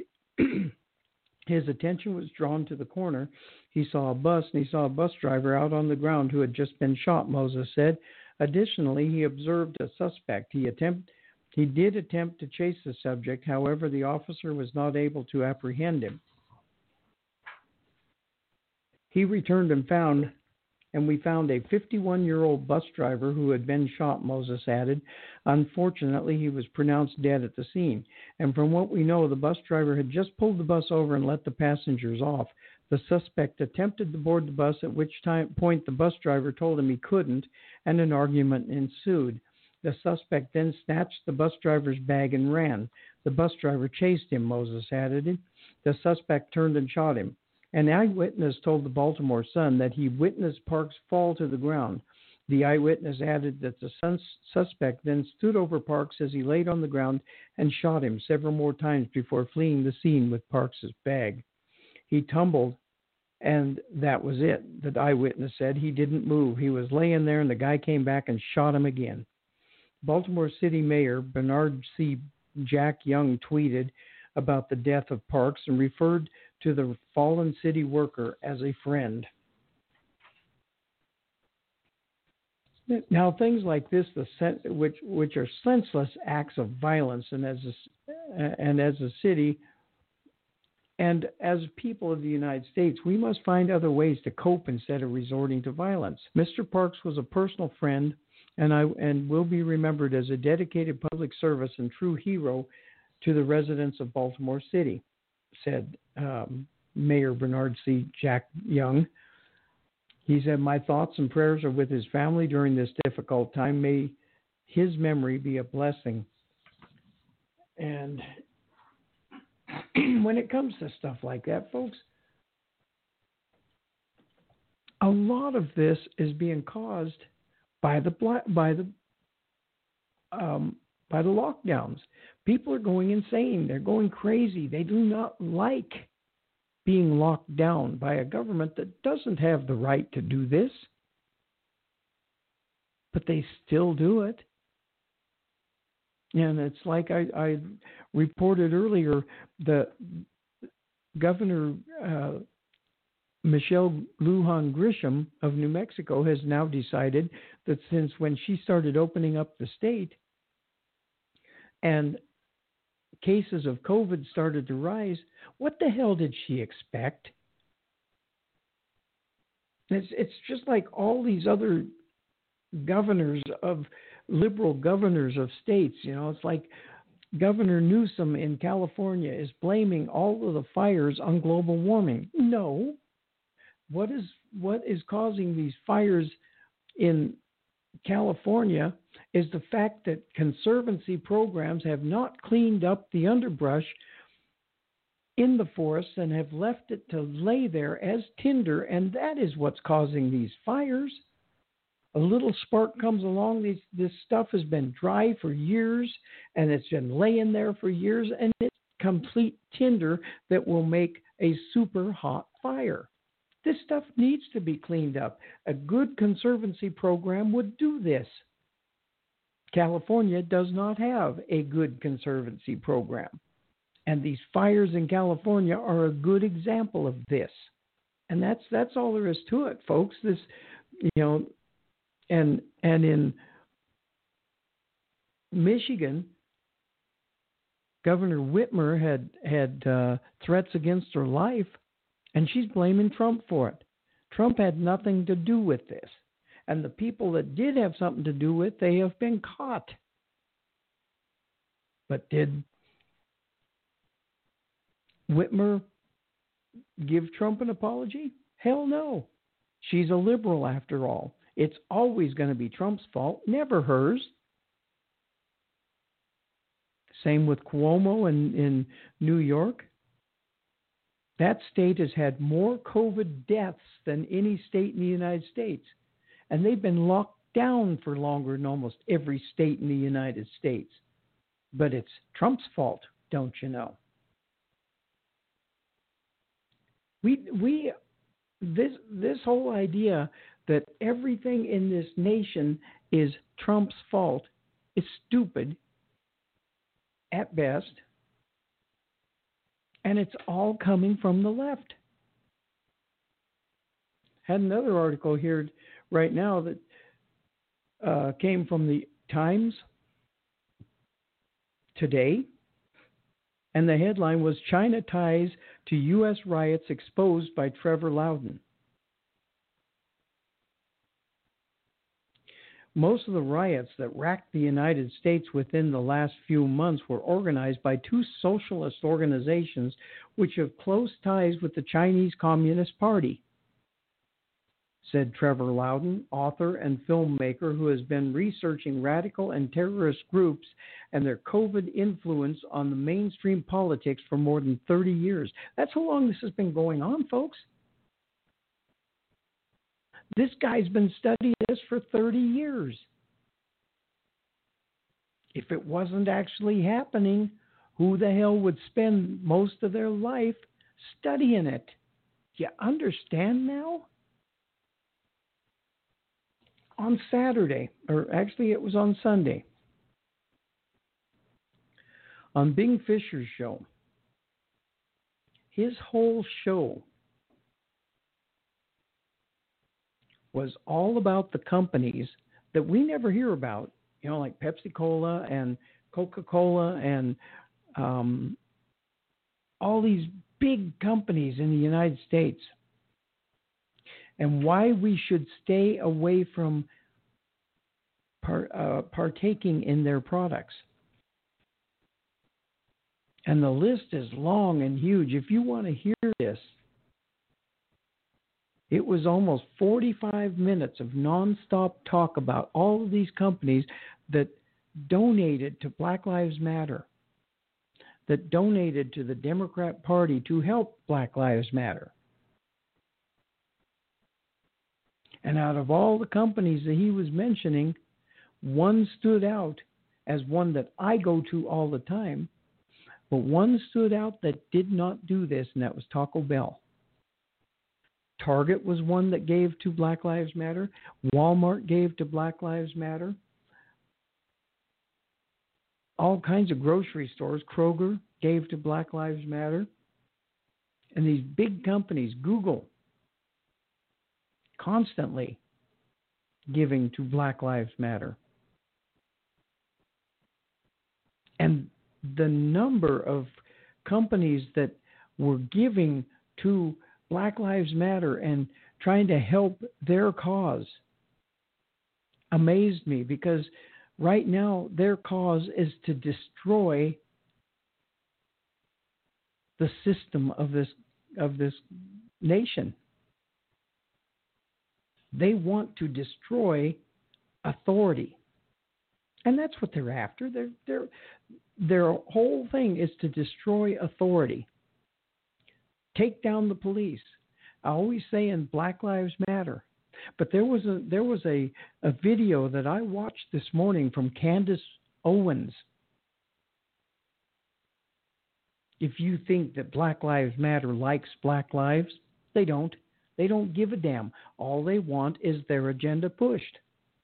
His attention was drawn to the corner. He saw a bus, and he saw a bus driver out on the ground who had just been shot, Moses said. Additionally, he observed a suspect. He did attempt to chase the subject. However, the officer was not able to apprehend him. He returned and we found a 51-year-old bus driver who had been shot, Moses added. Unfortunately, he was pronounced dead at the scene. And from what we know, the bus driver had just pulled the bus over and let the passengers off. The suspect attempted to board the bus, at which point the bus driver told him he couldn't, and an argument ensued. The suspect then snatched the bus driver's bag and ran. The bus driver chased him, Moses added. The suspect turned and shot him. An eyewitness told the Baltimore Sun that he witnessed Parks fall to the ground. The eyewitness added that the suspect then stood over Parks as he laid on the ground and shot him several more times before fleeing the scene with Parks' bag. He tumbled, and that was it. The eyewitness said he didn't move. He was laying there, and the guy came back and shot him again. Baltimore City Mayor Bernard C. Jack Young tweeted about the death of Parks and referred to the fallen city worker as a friend. Now, things like this, which are senseless acts of violence, and as a city and as people of the United States, we must find other ways to cope instead of resorting to violence. Mr. Parks was a personal friend, and will be remembered as a dedicated public service and true hero to the residents of Baltimore City, said Mayor Bernard C. Jack Young. He said, "My thoughts and prayers are with his family during this difficult time. May his memory be a blessing." And when it comes to stuff like that, folks, a lot of this is being caused by the lockdowns. People are going insane. They're going crazy. They do not like being locked down by a government that doesn't have the right to do this, but they still do it. And it's like I reported earlier, the Governor Michelle Lujan Grisham of New Mexico has now decided that since when she started opening up the state and cases of COVID started to rise, what the hell did she expect? It's just like all these other liberal governors of states. It's like Governor Newsom in California is blaming all of the fires on global warming. No. What is causing these fires in California is the fact that conservancy programs have not cleaned up the underbrush in the forests and have left it to lay there as tinder, and that is what's causing these fires. A little spark comes along, this stuff has been dry for years, and it's been laying there for years, and it's complete tinder that will make a super hot fire. This stuff needs to be cleaned up. A good conservancy program would do this. California does not have a good conservancy program. And these fires in California are a good example of this. And that's all there is to it, folks. This, and in Michigan, Governor Whitmer had threats against her life, and she's blaming Trump for it. Trump had nothing to do with this. And the people that did have something to do with it, they have been caught. But did Whitmer give Trump an apology? Hell no. She's a liberal after all. It's always going to be Trump's fault, never hers. Same with Cuomo in New York. That state has had more COVID deaths than any state in the United States. And they've been locked down for longer than almost every state in the United States. But it's Trump's fault, don't you know? This whole idea that everything in this nation is Trump's fault is stupid at best, and it's all coming from the left. Had another article here right now that came from the Times today, and the headline was China Ties to U.S. Riots Exposed by Trevor Loudon. Most of the riots that racked the United States within the last few months were organized by two socialist organizations which have close ties with the Chinese Communist Party, said Trevor Loudon, author and filmmaker who has been researching radical and terrorist groups and their COVID influence on the mainstream politics for more than 30 years. That's how long this has been going on, folks. This guy's been studying this for 30 years. If it wasn't actually happening, who the hell would spend most of their life studying it? Do you understand now? On Saturday, or actually it was on Sunday, on Bing Fisher's show, his whole show was all about the companies that we never hear about, like Pepsi-Cola and Coca-Cola and all these big companies in the United States, and why we should stay away from partaking in their products. And the list is long and huge. If you want to hear this, it was almost 45 minutes of nonstop talk about all of these companies that donated to Black Lives Matter, that donated to the Democrat Party to help Black Lives Matter. And out of all the companies that he was mentioning, one stood out as one that I go to all the time, but one stood out that did not do this, and that was Taco Bell. Target was one that gave to Black Lives Matter. Walmart gave to Black Lives Matter. all kinds of grocery stores. Kroger gave to Black Lives Matter. And these big companies, Google, constantly giving to Black Lives Matter. And the number of companies that were giving to Black Lives Matter and trying to help their cause amazed me, because right now their cause is to destroy the system of this nation. They want to destroy authority, and that's what they're after. Their whole thing is to destroy authority, take down the police. I always say in Black Lives Matter, but there was a video that I watched this morning from Candace Owens. If you think that Black Lives Matter likes Black lives, they don't. They don't give a damn. All they want is their agenda pushed.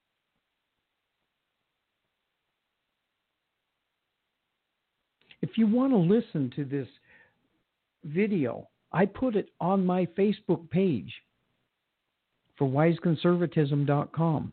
If you want to listen to this video, I put it on my Facebook page for wiseconservatism.com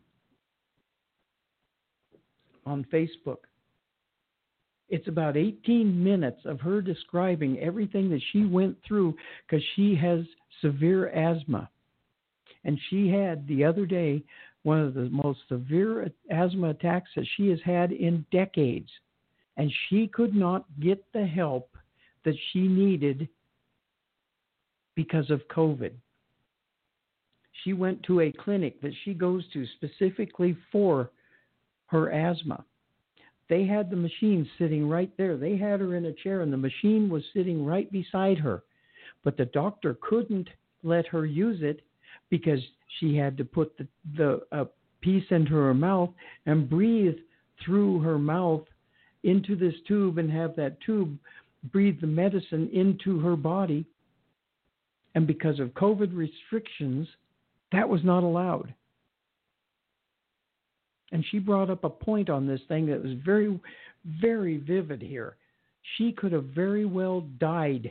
on Facebook. It's about 18 minutes of her describing everything that she went through, because she has severe asthma. And she had, the other day, one of the most severe asthma attacks that she has had in decades. And she could not get the help that she needed because of COVID. She went to a clinic that she goes to specifically for her asthma. They had the machine sitting right there. They had her in a chair, and the machine was sitting right beside her. But the doctor couldn't let her use it because she had to put the piece into her mouth and breathe through her mouth into this tube, and have that tube breathe the medicine into her body. And because of COVID restrictions, that was not allowed. And she brought up a point on this thing that was very, very vivid here. She could have very well died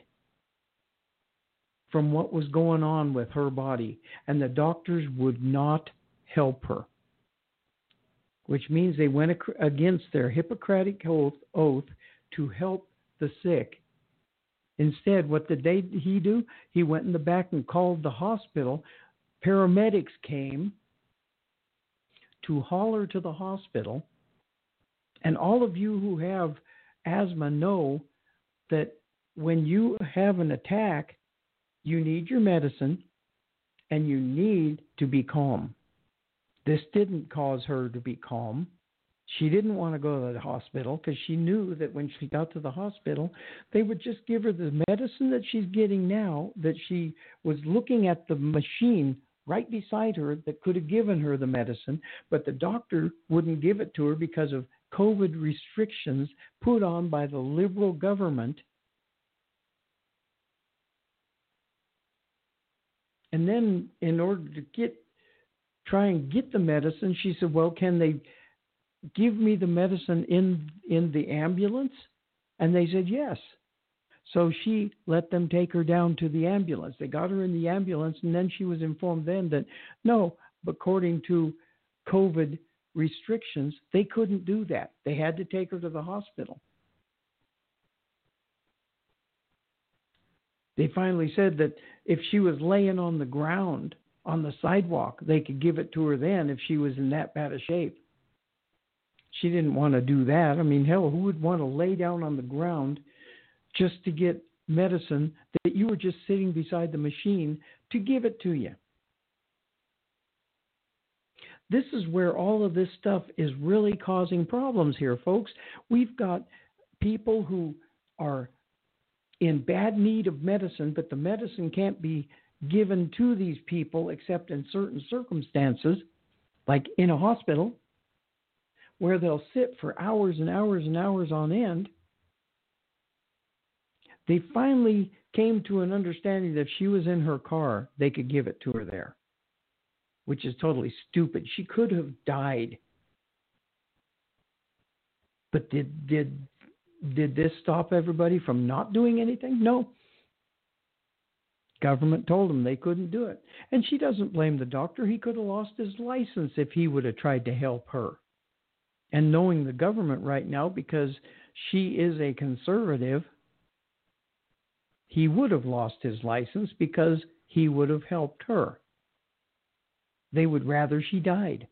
from what was going on with her body, and the doctors would not help her, which means they went against their Hippocratic oath to help the sick. Instead, what did he do? He went in the back and called the hospital. Paramedics came to haul her to the hospital. And all of you who have asthma know that when you have an attack, you need your medicine and you need to be calm. This didn't cause her to be calm. She didn't want to go to the hospital because she knew that when she got to the hospital, they would just give her the medicine that she's getting now, that she was looking at the machine right beside her that could have given her the medicine, but the doctor wouldn't give it to her because of COVID restrictions put on by the liberal government. And then in order to try and get the medicine, she said, well, can they give me the medicine in the ambulance? And they said yes. So she let them take her down to the ambulance. They got her in the ambulance, and then she was informed then that no, according to COVID restrictions, they couldn't do that. They had to take her to the hospital. They finally said that if she was laying on the ground on the sidewalk, they could give it to her then if she was in that bad a shape. She didn't want to do that. I mean, hell, who would want to lay down on the ground just to get medicine that you were just sitting beside the machine to give it to you? This is where all of this stuff is really causing problems here, folks. We've got people who are in bad need of medicine, but the medicine can't be given to these people except in certain circumstances, like in a hospital, where they'll sit for hours and hours and hours on end. They finally came to an understanding that if she was in her car, they could give it to her there, which is totally stupid. She could have died. But did this stop everybody from not doing anything? No. Government told them they couldn't do it. And she doesn't blame the doctor. He could have lost his license if he would have tried to help her. And knowing the government right now, because she is a conservative, he would have lost his license because he would have helped her. They would rather she died.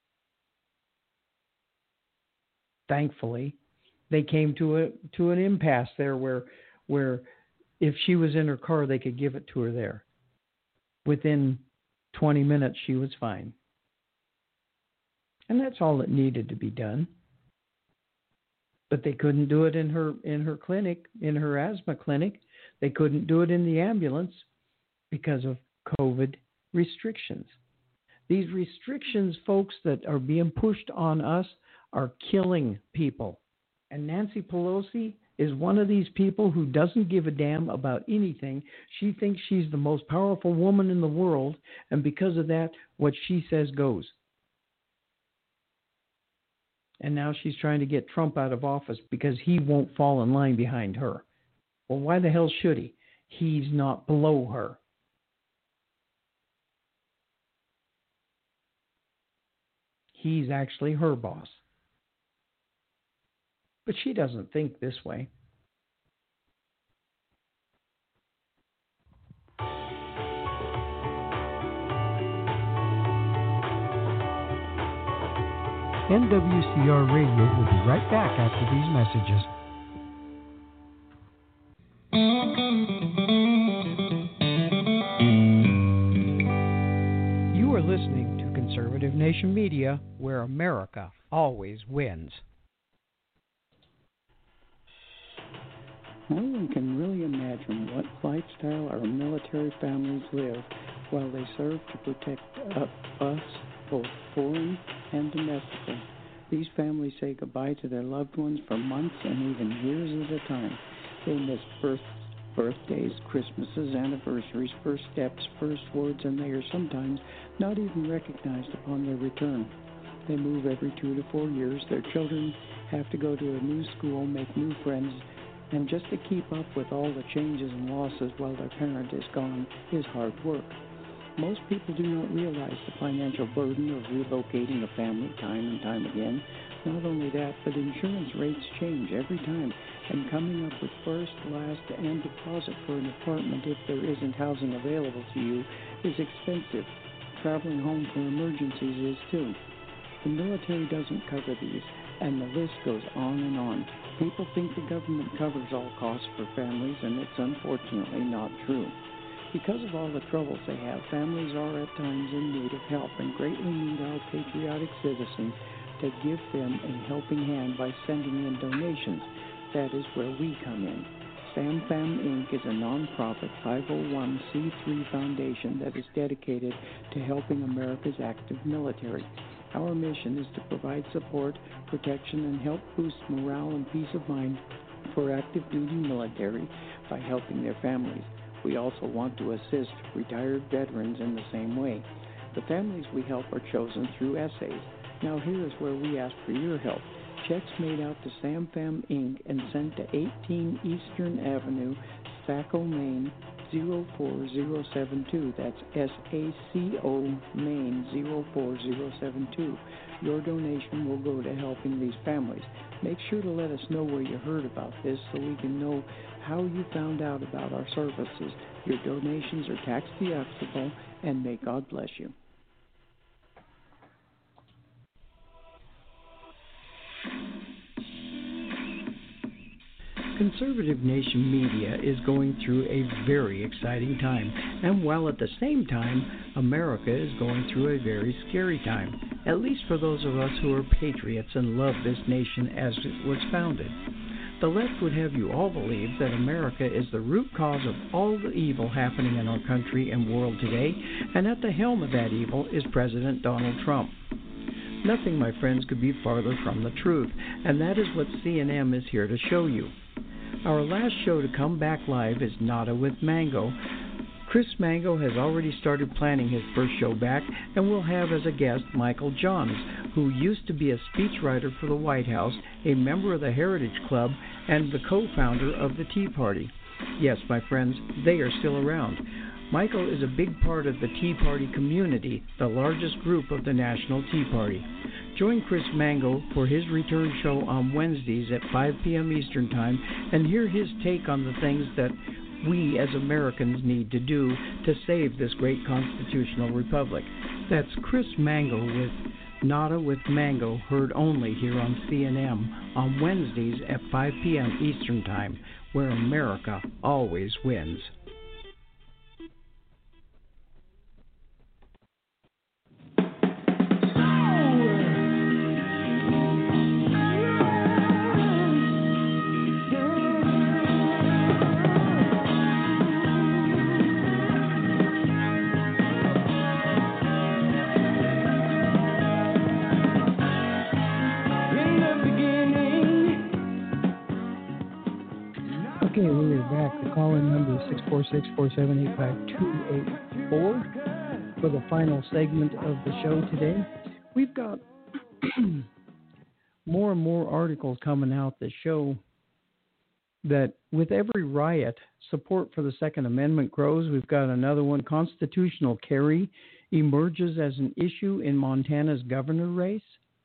Thankfully, they came to an impasse there where if she was in her car, they could give it to her there. Within 20 minutes, she was fine. And that's all that needed to be done. But they couldn't do it in her clinic, in her asthma clinic. They couldn't do it in the ambulance because of COVID restrictions. These restrictions, folks, that are being pushed on us are killing people. And Nancy Pelosi is one of these people who doesn't give a damn about anything. She thinks she's the most powerful woman in the world, and because of that, what she says goes. And now she's trying to get Trump out of office because he won't fall in line behind her. Well, why the hell should he? He's not below her. He's actually her boss. But she doesn't think this way. NWCR Radio will be right back after these messages. You are listening to Conservative Nation Media, where America always wins. No one can really imagine what lifestyle our military families live while they serve to protect us, both foreign and domestically. These families say goodbye to their loved ones for months and even years at a time. They miss birthdays, Christmases, anniversaries, first steps, first words, and they are sometimes not even recognized upon their return. They move every 2 to 4 years. Their children have to go to a new school, make new friends, and just to keep up with all the changes and losses while their parent is gone is hard work. Most people do not realize the financial burden of relocating a family time and time again. Not only that, but insurance rates change every time, and coming up with first, last, and deposit for an apartment if there isn't housing available to you is expensive. Traveling home for emergencies is too. The military doesn't cover these, and the list goes on and on. People think the government covers all costs for families, and it's unfortunately not true. Because of all the troubles they have, families are at times in need of help and greatly need our patriotic citizens to give them a helping hand by sending in donations. That is where we come in. SamFam Inc. is a non-profit 501c3 foundation that is dedicated to helping America's active military. Our mission is to provide support, protection, and help boost morale and peace of mind for active duty military by helping their families. We also want to assist retired veterans in the same way. The families we help are chosen through essays. Now here is where we ask for your help. Checks made out to SamFam Inc. and sent to 18 Eastern Avenue, Saco, Maine, 04072. That's SACO, Maine, 04072. Your donation will go to helping these families. Make sure to let us know where you heard about this so we can know how you found out about our services. Your donations are tax deductible, and may God bless you. Conservative Nation Media is going through a very exciting time, and while at the same time, America is going through a very scary time, at least for those of us who are patriots and love this nation as it was founded. The left would have you all believe that America is the root cause of all the evil happening in our country and world today, and at the helm of that evil is President Donald Trump. Nothing, my friends, could be farther from the truth, and that is what CNM is here to show you. Our last show to come back live is Nada with Mango, Chris Mango has already started planning his first show back, and we'll have as a guest Michael Johns, who used to be a speechwriter for the White House, a member of the Heritage Club, and the co-founder of the Tea Party. Yes, my friends, they are still around. Michael is a big part of the Tea Party community, the largest group of the National Tea Party. Join Chris Mango for his return show on Wednesdays at 5 p.m. Eastern Time and hear his take on the things that we as Americans need to do to save this great constitutional republic. That's Chris Mango with Nada with Mango, heard only here on CNM on Wednesdays at 5 p.m. Eastern Time, where America always wins. Okay, we are back. The call-in number is 646-478-5284 for the final segment of the show today. We've got more and more articles coming out that show that with every riot, support for the Second Amendment grows. We've got another one, constitutional carry emerges as an issue in Montana's governor race.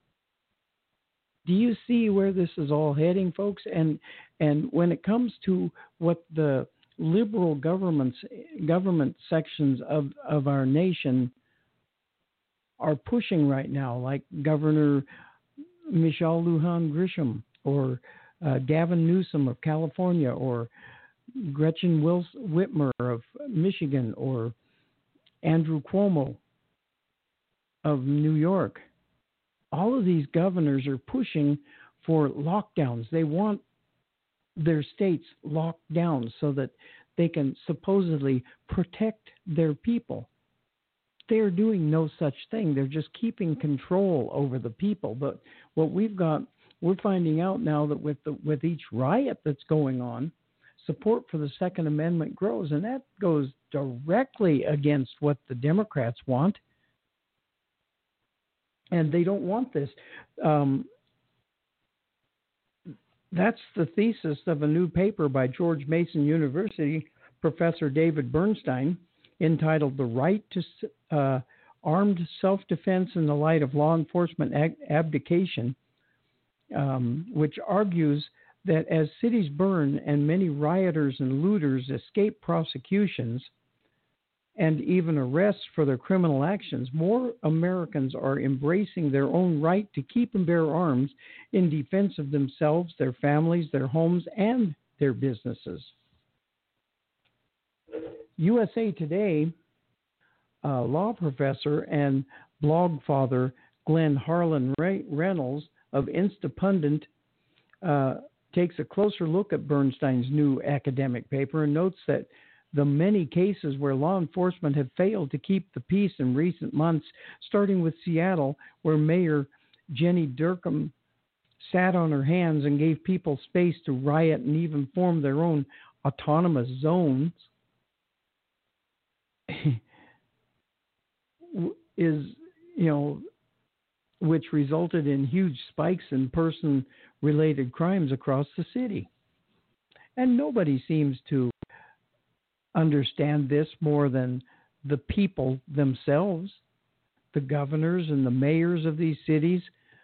Do you see where this is all heading, folks? And when it comes to what the liberal government sections of our nation are pushing right now, like Governor Michelle Lujan Grisham or Gavin Newsom of California or Gretchen Whitmer of Michigan or Andrew Cuomo of New York. All of these governors are pushing for lockdowns. They want their states locked down so that they can supposedly protect their people. They are doing no such thing. They're just keeping control over the people. But what we've got, we're finding out now that with each riot that's going on, support for the Second Amendment grows, and that goes directly against what the Democrats want. And they don't want this. That's the thesis of a new paper by George Mason University Professor David Bernstein entitled The Right to Armed Self-Defense in the Light of Law Enforcement Abdication, which argues that as cities burn and many rioters and looters escape prosecutions and even arrests for their criminal actions, more Americans are embracing their own right to keep and bear arms in defense of themselves, their families, their homes, and their businesses. USA Today law professor and blog father Glenn Harlan Reynolds of Instapundit takes a closer look at Bernstein's new academic paper and notes that the many cases where law enforcement have failed to keep the peace in recent months, starting with Seattle, where Mayor Jenny Durkan sat on her hands and gave people space to riot and even form their own autonomous zones, which resulted in huge spikes in person-related crimes across the city. And nobody seems to understand this more than the people themselves. The governors and the mayors of these cities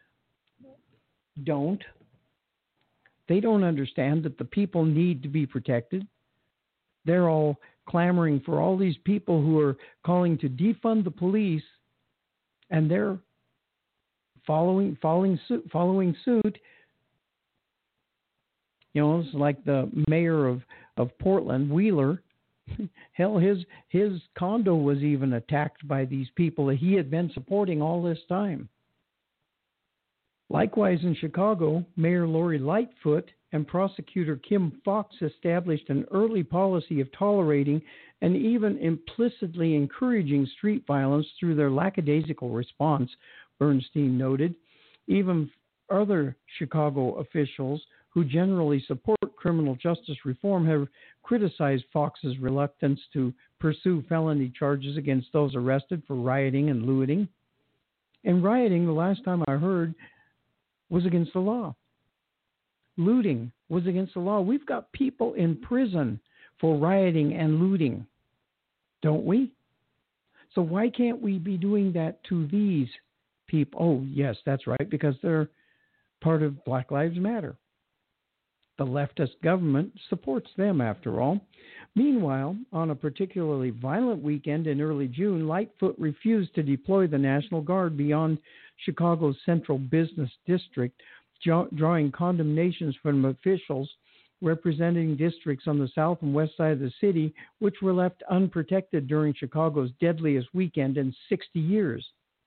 don't. They don't understand that the people need to be protected. They're all clamoring for all these people who are calling to defund the police, and they're following suit. You know, it's like the mayor of Portland, Wheeler. Hell, his condo was even attacked by these people that he had been supporting all this time. Likewise, in Chicago, Mayor Lori Lightfoot and prosecutor Kim Foxx established an early policy of tolerating and even implicitly encouraging street violence through their lackadaisical response, Bernstein noted. Even other Chicago officials who generally support criminal justice reform have criticized Fox's reluctance to pursue felony charges against those arrested for rioting and looting. And rioting, the last time I heard, was against the law. Looting was against the law. We've got people in prison for rioting and looting, don't we? So why can't we be doing that to these people? Oh, yes, that's right, because they're part of Black Lives Matter. The leftist government supports them, after all. Meanwhile, on a particularly violent weekend in early June, Lightfoot refused to deploy the National Guard beyond Chicago's central business district, drawing condemnations from officials representing districts on the south and west side of the city, which were left unprotected during Chicago's deadliest weekend in 60 years.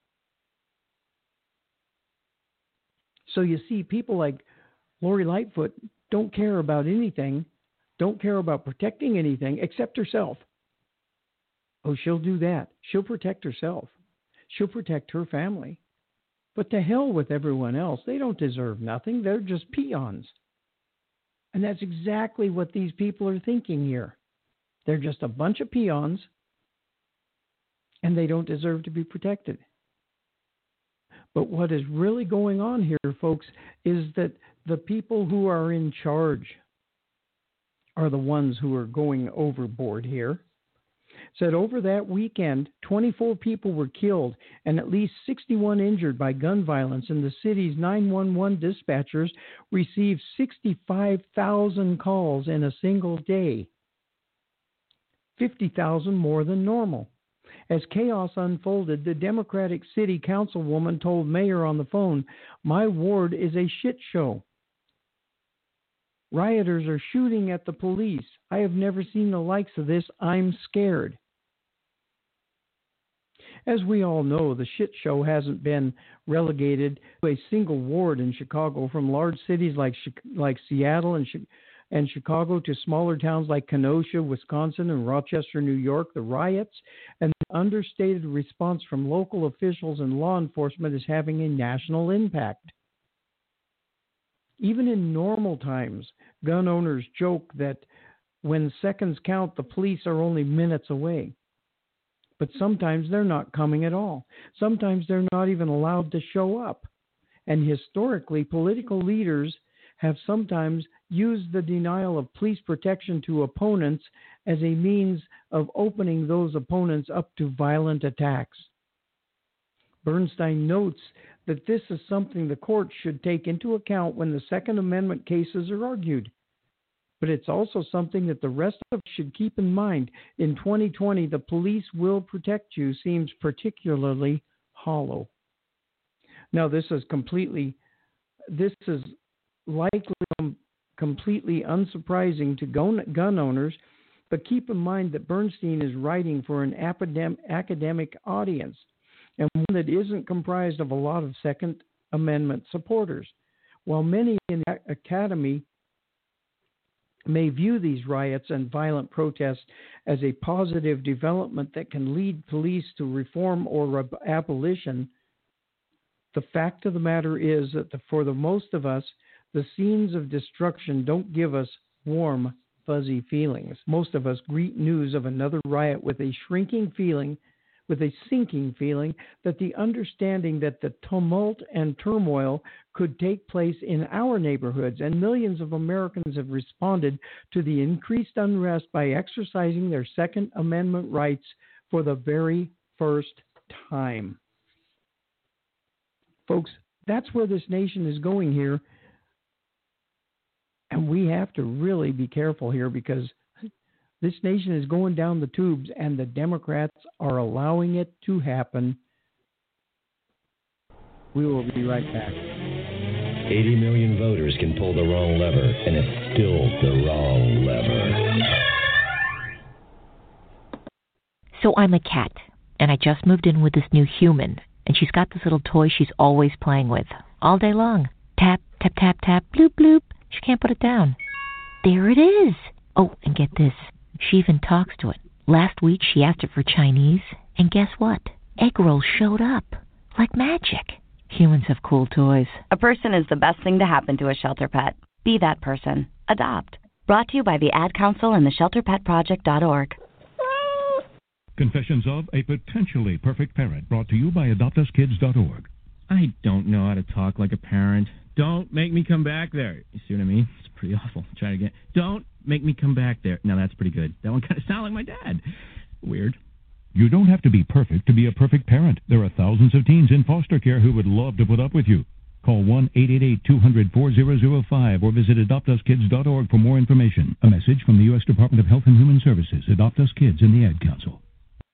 So you see, people like Lori Lightfoot don't care about anything, don't care about protecting anything except herself. Oh, she'll do that. She'll protect herself. She'll protect her family. But to hell with everyone else. They don't deserve nothing. They're just peons. And that's exactly what these people are thinking here. They're just a bunch of peons, and they don't deserve to be protected. But what is really going on here, folks, is that the people who are in charge are the ones who are going overboard here. Said over that weekend, 24 people were killed and at least 61 injured by gun violence, and the city's 911 dispatchers received 65,000 calls in a single day, 50,000 more than normal. As chaos unfolded, the Democratic city councilwoman told Mayor on the phone, "My ward is a shit show. Rioters are shooting at the police. I have never seen the likes of this. I'm scared." As we all know, the shit show hasn't been relegated to a single ward in Chicago. From large cities like Seattle and Chicago to smaller towns like Kenosha, Wisconsin, and Rochester, New York, the riots and the understated response from local officials and law enforcement is having a national impact. Even in normal times, gun owners joke that when seconds count, the police are only minutes away. But sometimes they're not coming at all. Sometimes they're not even allowed to show up. And historically, political leaders have sometimes used the denial of police protection to opponents as a means of opening those opponents up to violent attacks. Bernstein notes that this is something the court should take into account when the Second Amendment cases are argued. But it's also something that the rest of us should keep in mind. In 2020, the police will protect you seems particularly hollow. Now, this is likely completely unsurprising to gun owners, but keep in mind that Bernstein is writing for an academic audience, and one that isn't comprised of a lot of Second Amendment supporters. While many in the academy may view these riots and violent protests as a positive development that can lead police to reform or abolition, the fact of the matter is that for the most of us, the scenes of destruction don't give us warm, fuzzy feelings. Most of us greet news of another riot with a sinking feeling that the understanding that the tumult and turmoil could take place in our neighborhoods, and millions of Americans have responded to the increased unrest by exercising their Second Amendment rights for the very first time. Folks, that's where this nation is going here, and we have to really be careful here because this nation is going down the tubes, and the Democrats are allowing it to happen. We will be right back. 80 million voters can pull the wrong lever, and it's still the wrong lever. So I'm a cat, and I just moved in with this new human, and she's got this little toy she's always playing with, all day long. Tap, tap, tap, tap, bloop, bloop. She can't put it down. There it is. Oh, and get this. She even talks to it. Last week, she asked it for Chinese, and guess what? Egg rolls showed up. Like magic. Humans have cool toys. A person is the best thing to happen to a shelter pet. Be that person. Adopt. Brought to you by the Ad Council and the ShelterPetProject.org. Confessions of a Potentially Perfect Parent, brought to you by AdoptUsKids.org. I don't know how to talk like a parent. Don't make me come back there. You see what I mean? It's pretty awful. Try it again. Don't make me come back there. Now that's pretty good. That one kind of sounded like my dad. Weird. You don't have to be perfect to be a perfect parent. There are thousands of teens in foster care who would love to put up with you. Call 1-888-200-4005 or visit AdoptUsKids.org for more information. A message from the U.S. Department of Health and Human Services, Adopt Us Kids, and the Ad Council.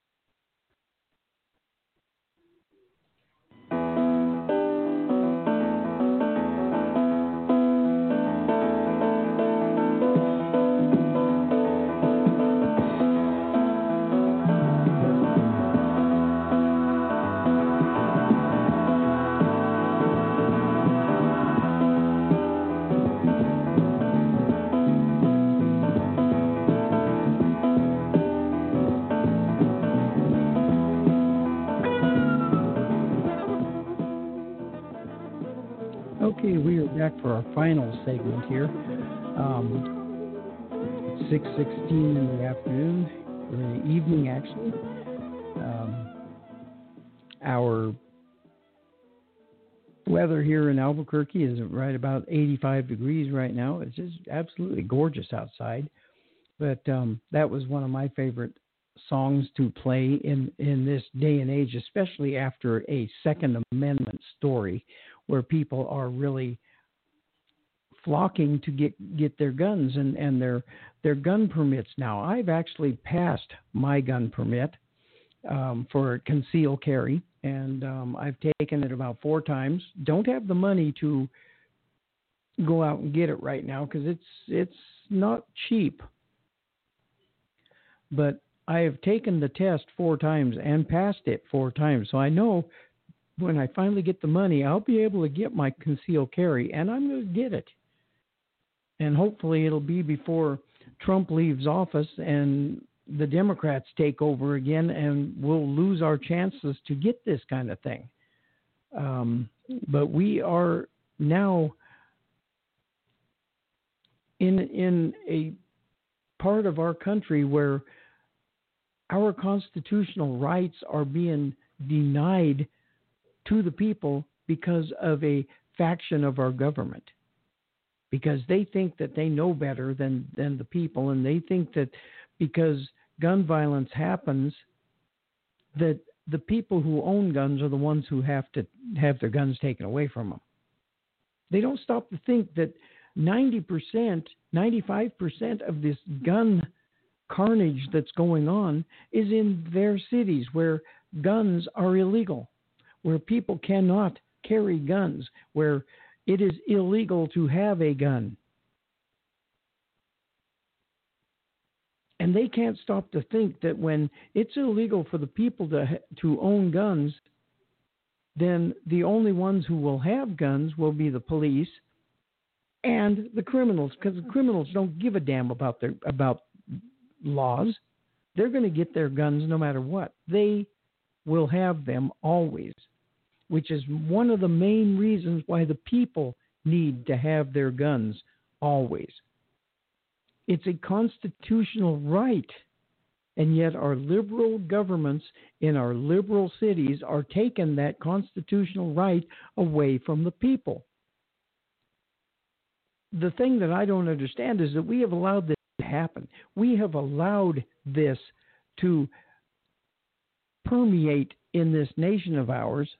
Okay, we are back for our final segment here. 6:16 in the afternoon, or in the evening actually. Our weather here in Albuquerque is right about 85 degrees right now. It's just absolutely gorgeous outside. But that was one of my favorite songs to play in this day and age, especially after a Second Amendment story where people are really flocking to get their guns and their gun permits now. I've actually passed my gun permit for concealed carry, and I've taken it about 4 times. Don't have the money to go out and get it right now because it's not cheap. But I have taken the test 4 times and passed it 4 times, so I know when I finally get the money, I'll be able to get my concealed carry, and I'm going to get it. And hopefully it'll be before Trump leaves office and the Democrats take over again, and we'll lose our chances to get this kind of thing. But we are now in a part of our country where our constitutional rights are being denied to the people because of a faction of our government, because they think that they know better than the people, and they think that because gun violence happens, that the people who own guns are the ones who have to have their guns taken away from them. They don't stop to think that 90%, 95% of this gun carnage that's going on is in their cities where guns are illegal, where people cannot carry guns, where it is illegal to have a gun. And they can't stop to think that when it's illegal for the people to own guns, then the only ones who will have guns will be the police and the criminals, because the criminals don't give a damn about laws. They're going to get their guns no matter what. They will have them always, which is one of the main reasons why the people need to have their guns always. It's a constitutional right, and yet our liberal governments in our liberal cities are taking that constitutional right away from the people. The thing that I don't understand is that we have allowed this to happen. We have allowed this to permeate in this nation of ours.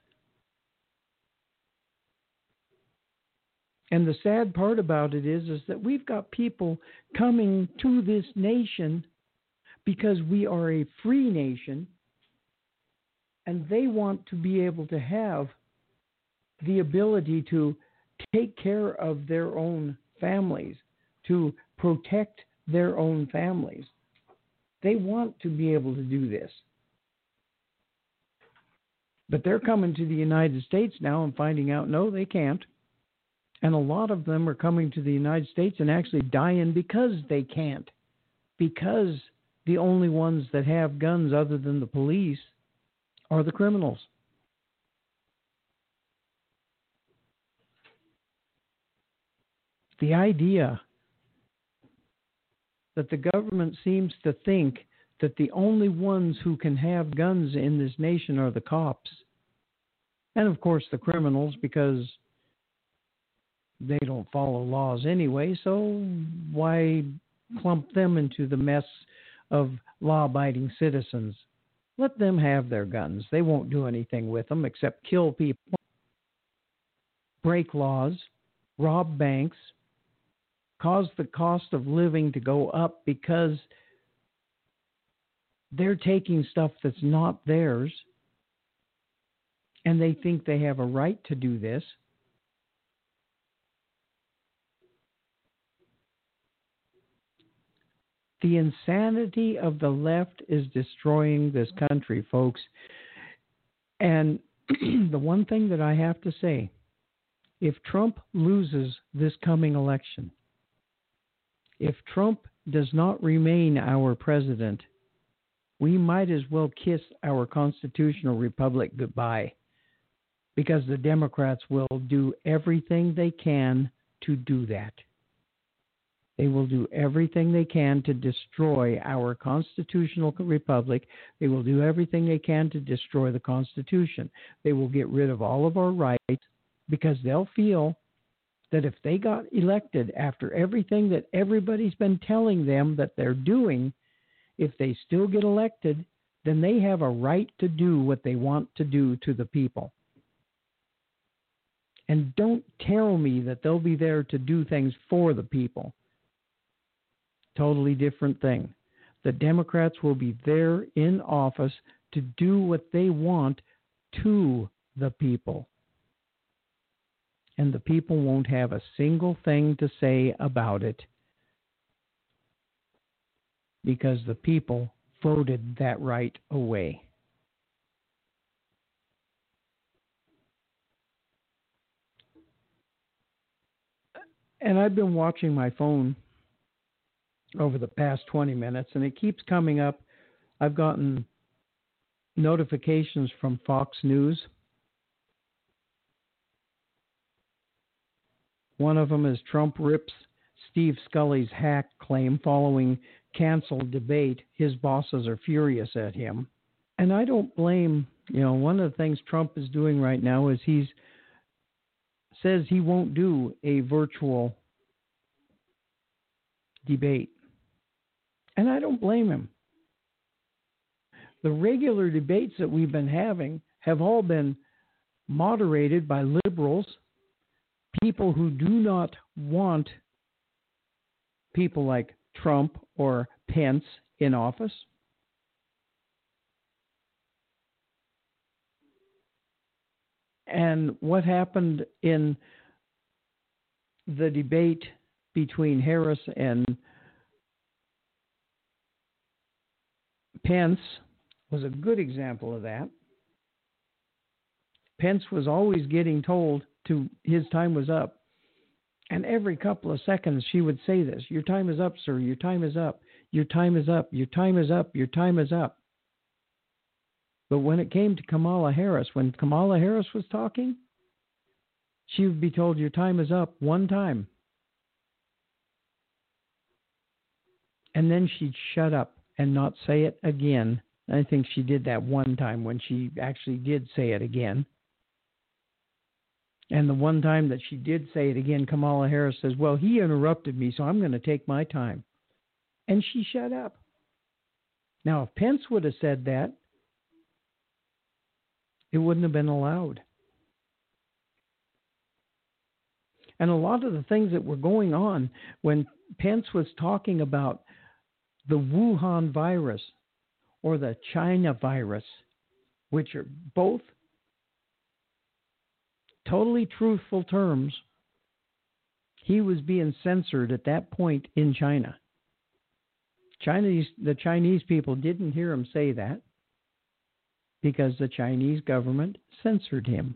And the sad part about it is that we've got people coming to this nation because we are a free nation, and they want to be able to have the ability to take care of their own families, to protect their own families. They want to be able to do this. But they're coming to the United States now and finding out, no, they can't. And a lot of them are coming to the United States and actually dying because they can't. Because the only ones that have guns other than the police are the criminals. The idea that the government seems to think that the only ones who can have guns in this nation are the cops. And, of course, the criminals, because they don't follow laws anyway, so why clump them into the mess of law-abiding citizens? Let them have their guns. They won't do anything with them except kill people, break laws, rob banks, cause the cost of living to go up because they're taking stuff that's not theirs, and they think they have a right to do this. The insanity of the left is destroying this country, folks. And the one thing that I have to say, if Trump loses this coming election, if Trump does not remain our president, we might as well kiss our constitutional republic goodbye, because the Democrats will do everything they can to do that. They will do everything they can to destroy our constitutional republic. They will do everything they can to destroy the Constitution. They will get rid of all of our rights, because they'll feel that if they got elected after everything that everybody's been telling them that they're doing, if they still get elected, then they have a right to do what they want to do to the people. And don't tell me that they'll be there to do things for the people. Totally different thing. The Democrats will be there in office to do what they want to the people. And the people won't have a single thing to say about it, because the people voted that right away. And I've been watching my phone over the past 20 minutes, and it keeps coming up. I've gotten notifications from Fox News. One of them is Trump rips Steve Scully's hack claim following canceled debate. His bosses are furious at him. And I don't blame, one of the things Trump is doing right now is says he won't do a virtual debate. And I don't blame him. The regular debates that we've been having have all been moderated by liberals, people who do not want people like Trump or Pence in office. And what happened in the debate between Harris and Pence was a good example of that. Pence was always getting told his time was up. And every couple of seconds she would say this: "Your time is up, sir. Your time is up. Your time is up. Your time is up. Your time is up." But when it came to Kamala Harris, when Kamala Harris was talking, she would be told, "Your time is up," one time. And then she'd shut up and not say it again. I think she did that one time when she actually did say it again. And the one time that she did say it again, Kamala Harris says, "Well, he interrupted me, so I'm going to take my time." And she shut up. Now, if Pence would have said that, it wouldn't have been allowed. And a lot of the things that were going on when Pence was talking about the Wuhan virus or the China virus, which are both totally truthful terms, he was being censored at that point in China. The Chinese people didn't hear him say that because the Chinese government censored him.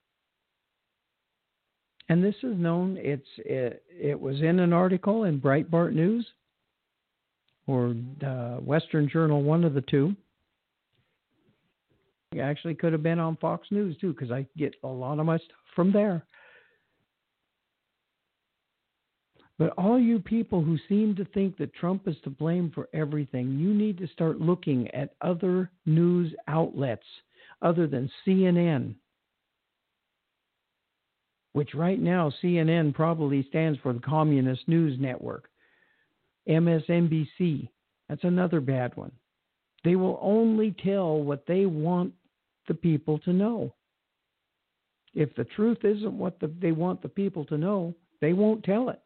And this is known. It was in an article in Breitbart News or Western Journal, one of the two. It actually could have been on Fox News too, because I get a lot of my stuff from there. But all you people who seem to think that Trump is to blame for everything, you need to start looking at other news outlets other than CNN, which right now CNN probably stands for the Communist News Network. MSNBC, that's another bad one. They will only tell what they want the people to know. If the truth isn't what they want the people to know, they won't tell it.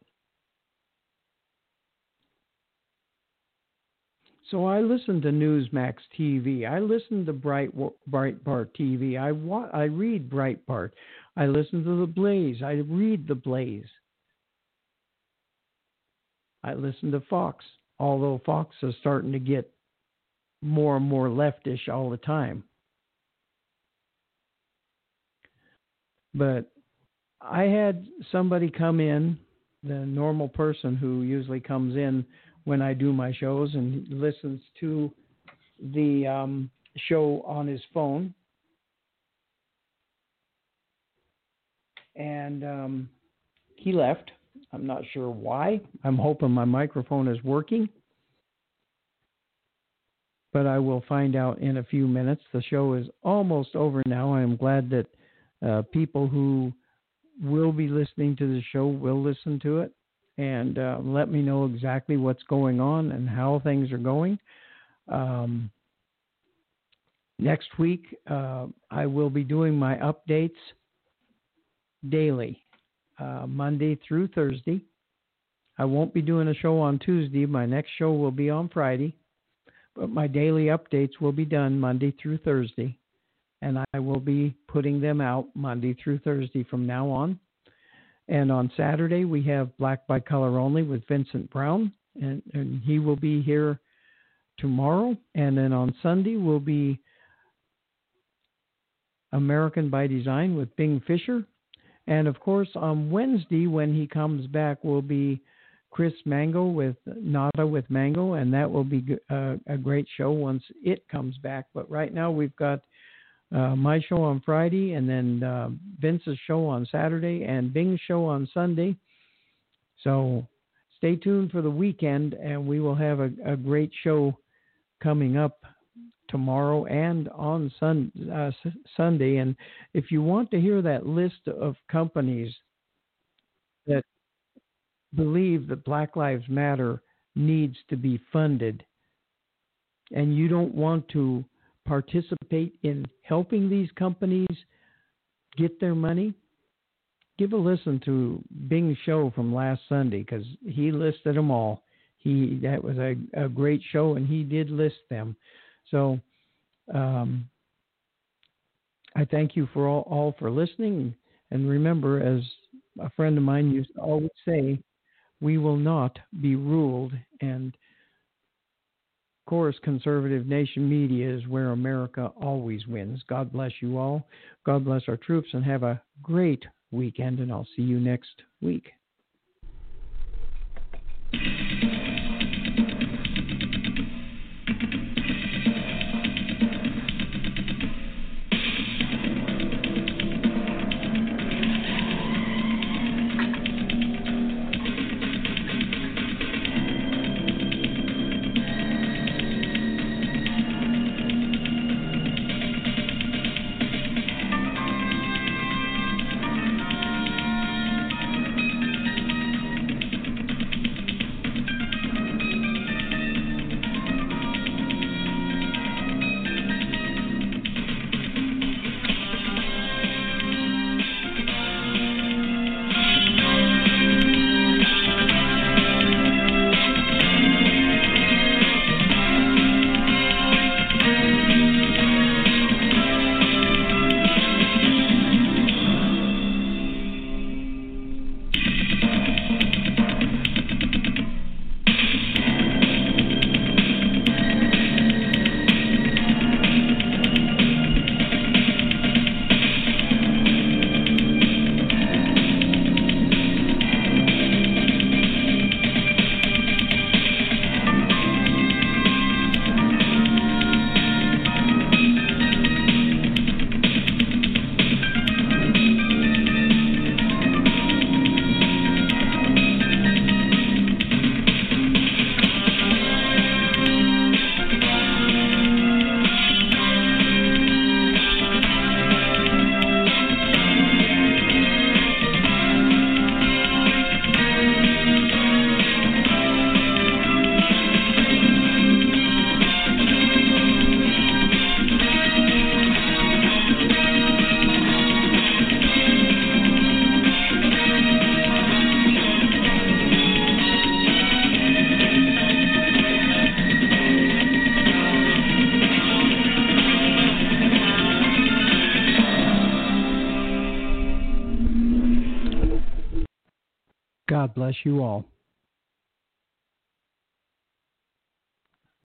So I listen to Newsmax TV. I listen to Breitbart TV. I read Breitbart. I listen to The Blaze. I read The Blaze. I listen to Fox, although Fox is starting to get more and more leftish all the time. But I had somebody come in, the normal person who usually comes in when I do my shows and listens to the show on his phone. And he left. I'm not sure why. I'm hoping my microphone is working. But I will find out in a few minutes. The show is almost over now. I am glad that people who will be listening to the show will listen to it and let me know exactly what's going on and how things are going. Next week, I will be doing my updates daily, Monday through Thursday. I won't be doing a show on Tuesday. My next show will be on Friday. But my daily updates will be done Monday through Thursday. And I will be putting them out Monday through Thursday from now on. And on Saturday, we have Black by Color Only with Vincent Brown. And he will be here tomorrow. And then on Sunday will be American by Design with Bing Fisher. And, of course, on Wednesday, when he comes back, will be Chris Mango with Nada with Mango, and that will be a great show once it comes back. But right now we've got my show on Friday, and then Vince's show on Saturday, and Bing's show on Sunday. So stay tuned for the weekend, and we will have a great show coming up tomorrow and on Sunday. And if you want to hear that list of companies that believe that Black Lives Matter needs to be funded, and you don't want to participate in helping these companies get their money, give a listen to Bing's show from last Sunday, because he listed them all. That was a great show, and he did list them. So I thank you for all for listening. And remember, as a friend of mine used to always say, we will not be ruled. And, of course, Conservative Nation Media is where America always wins. God bless you all. God bless our troops, and have a great weekend, and I'll see you next week. God bless you all.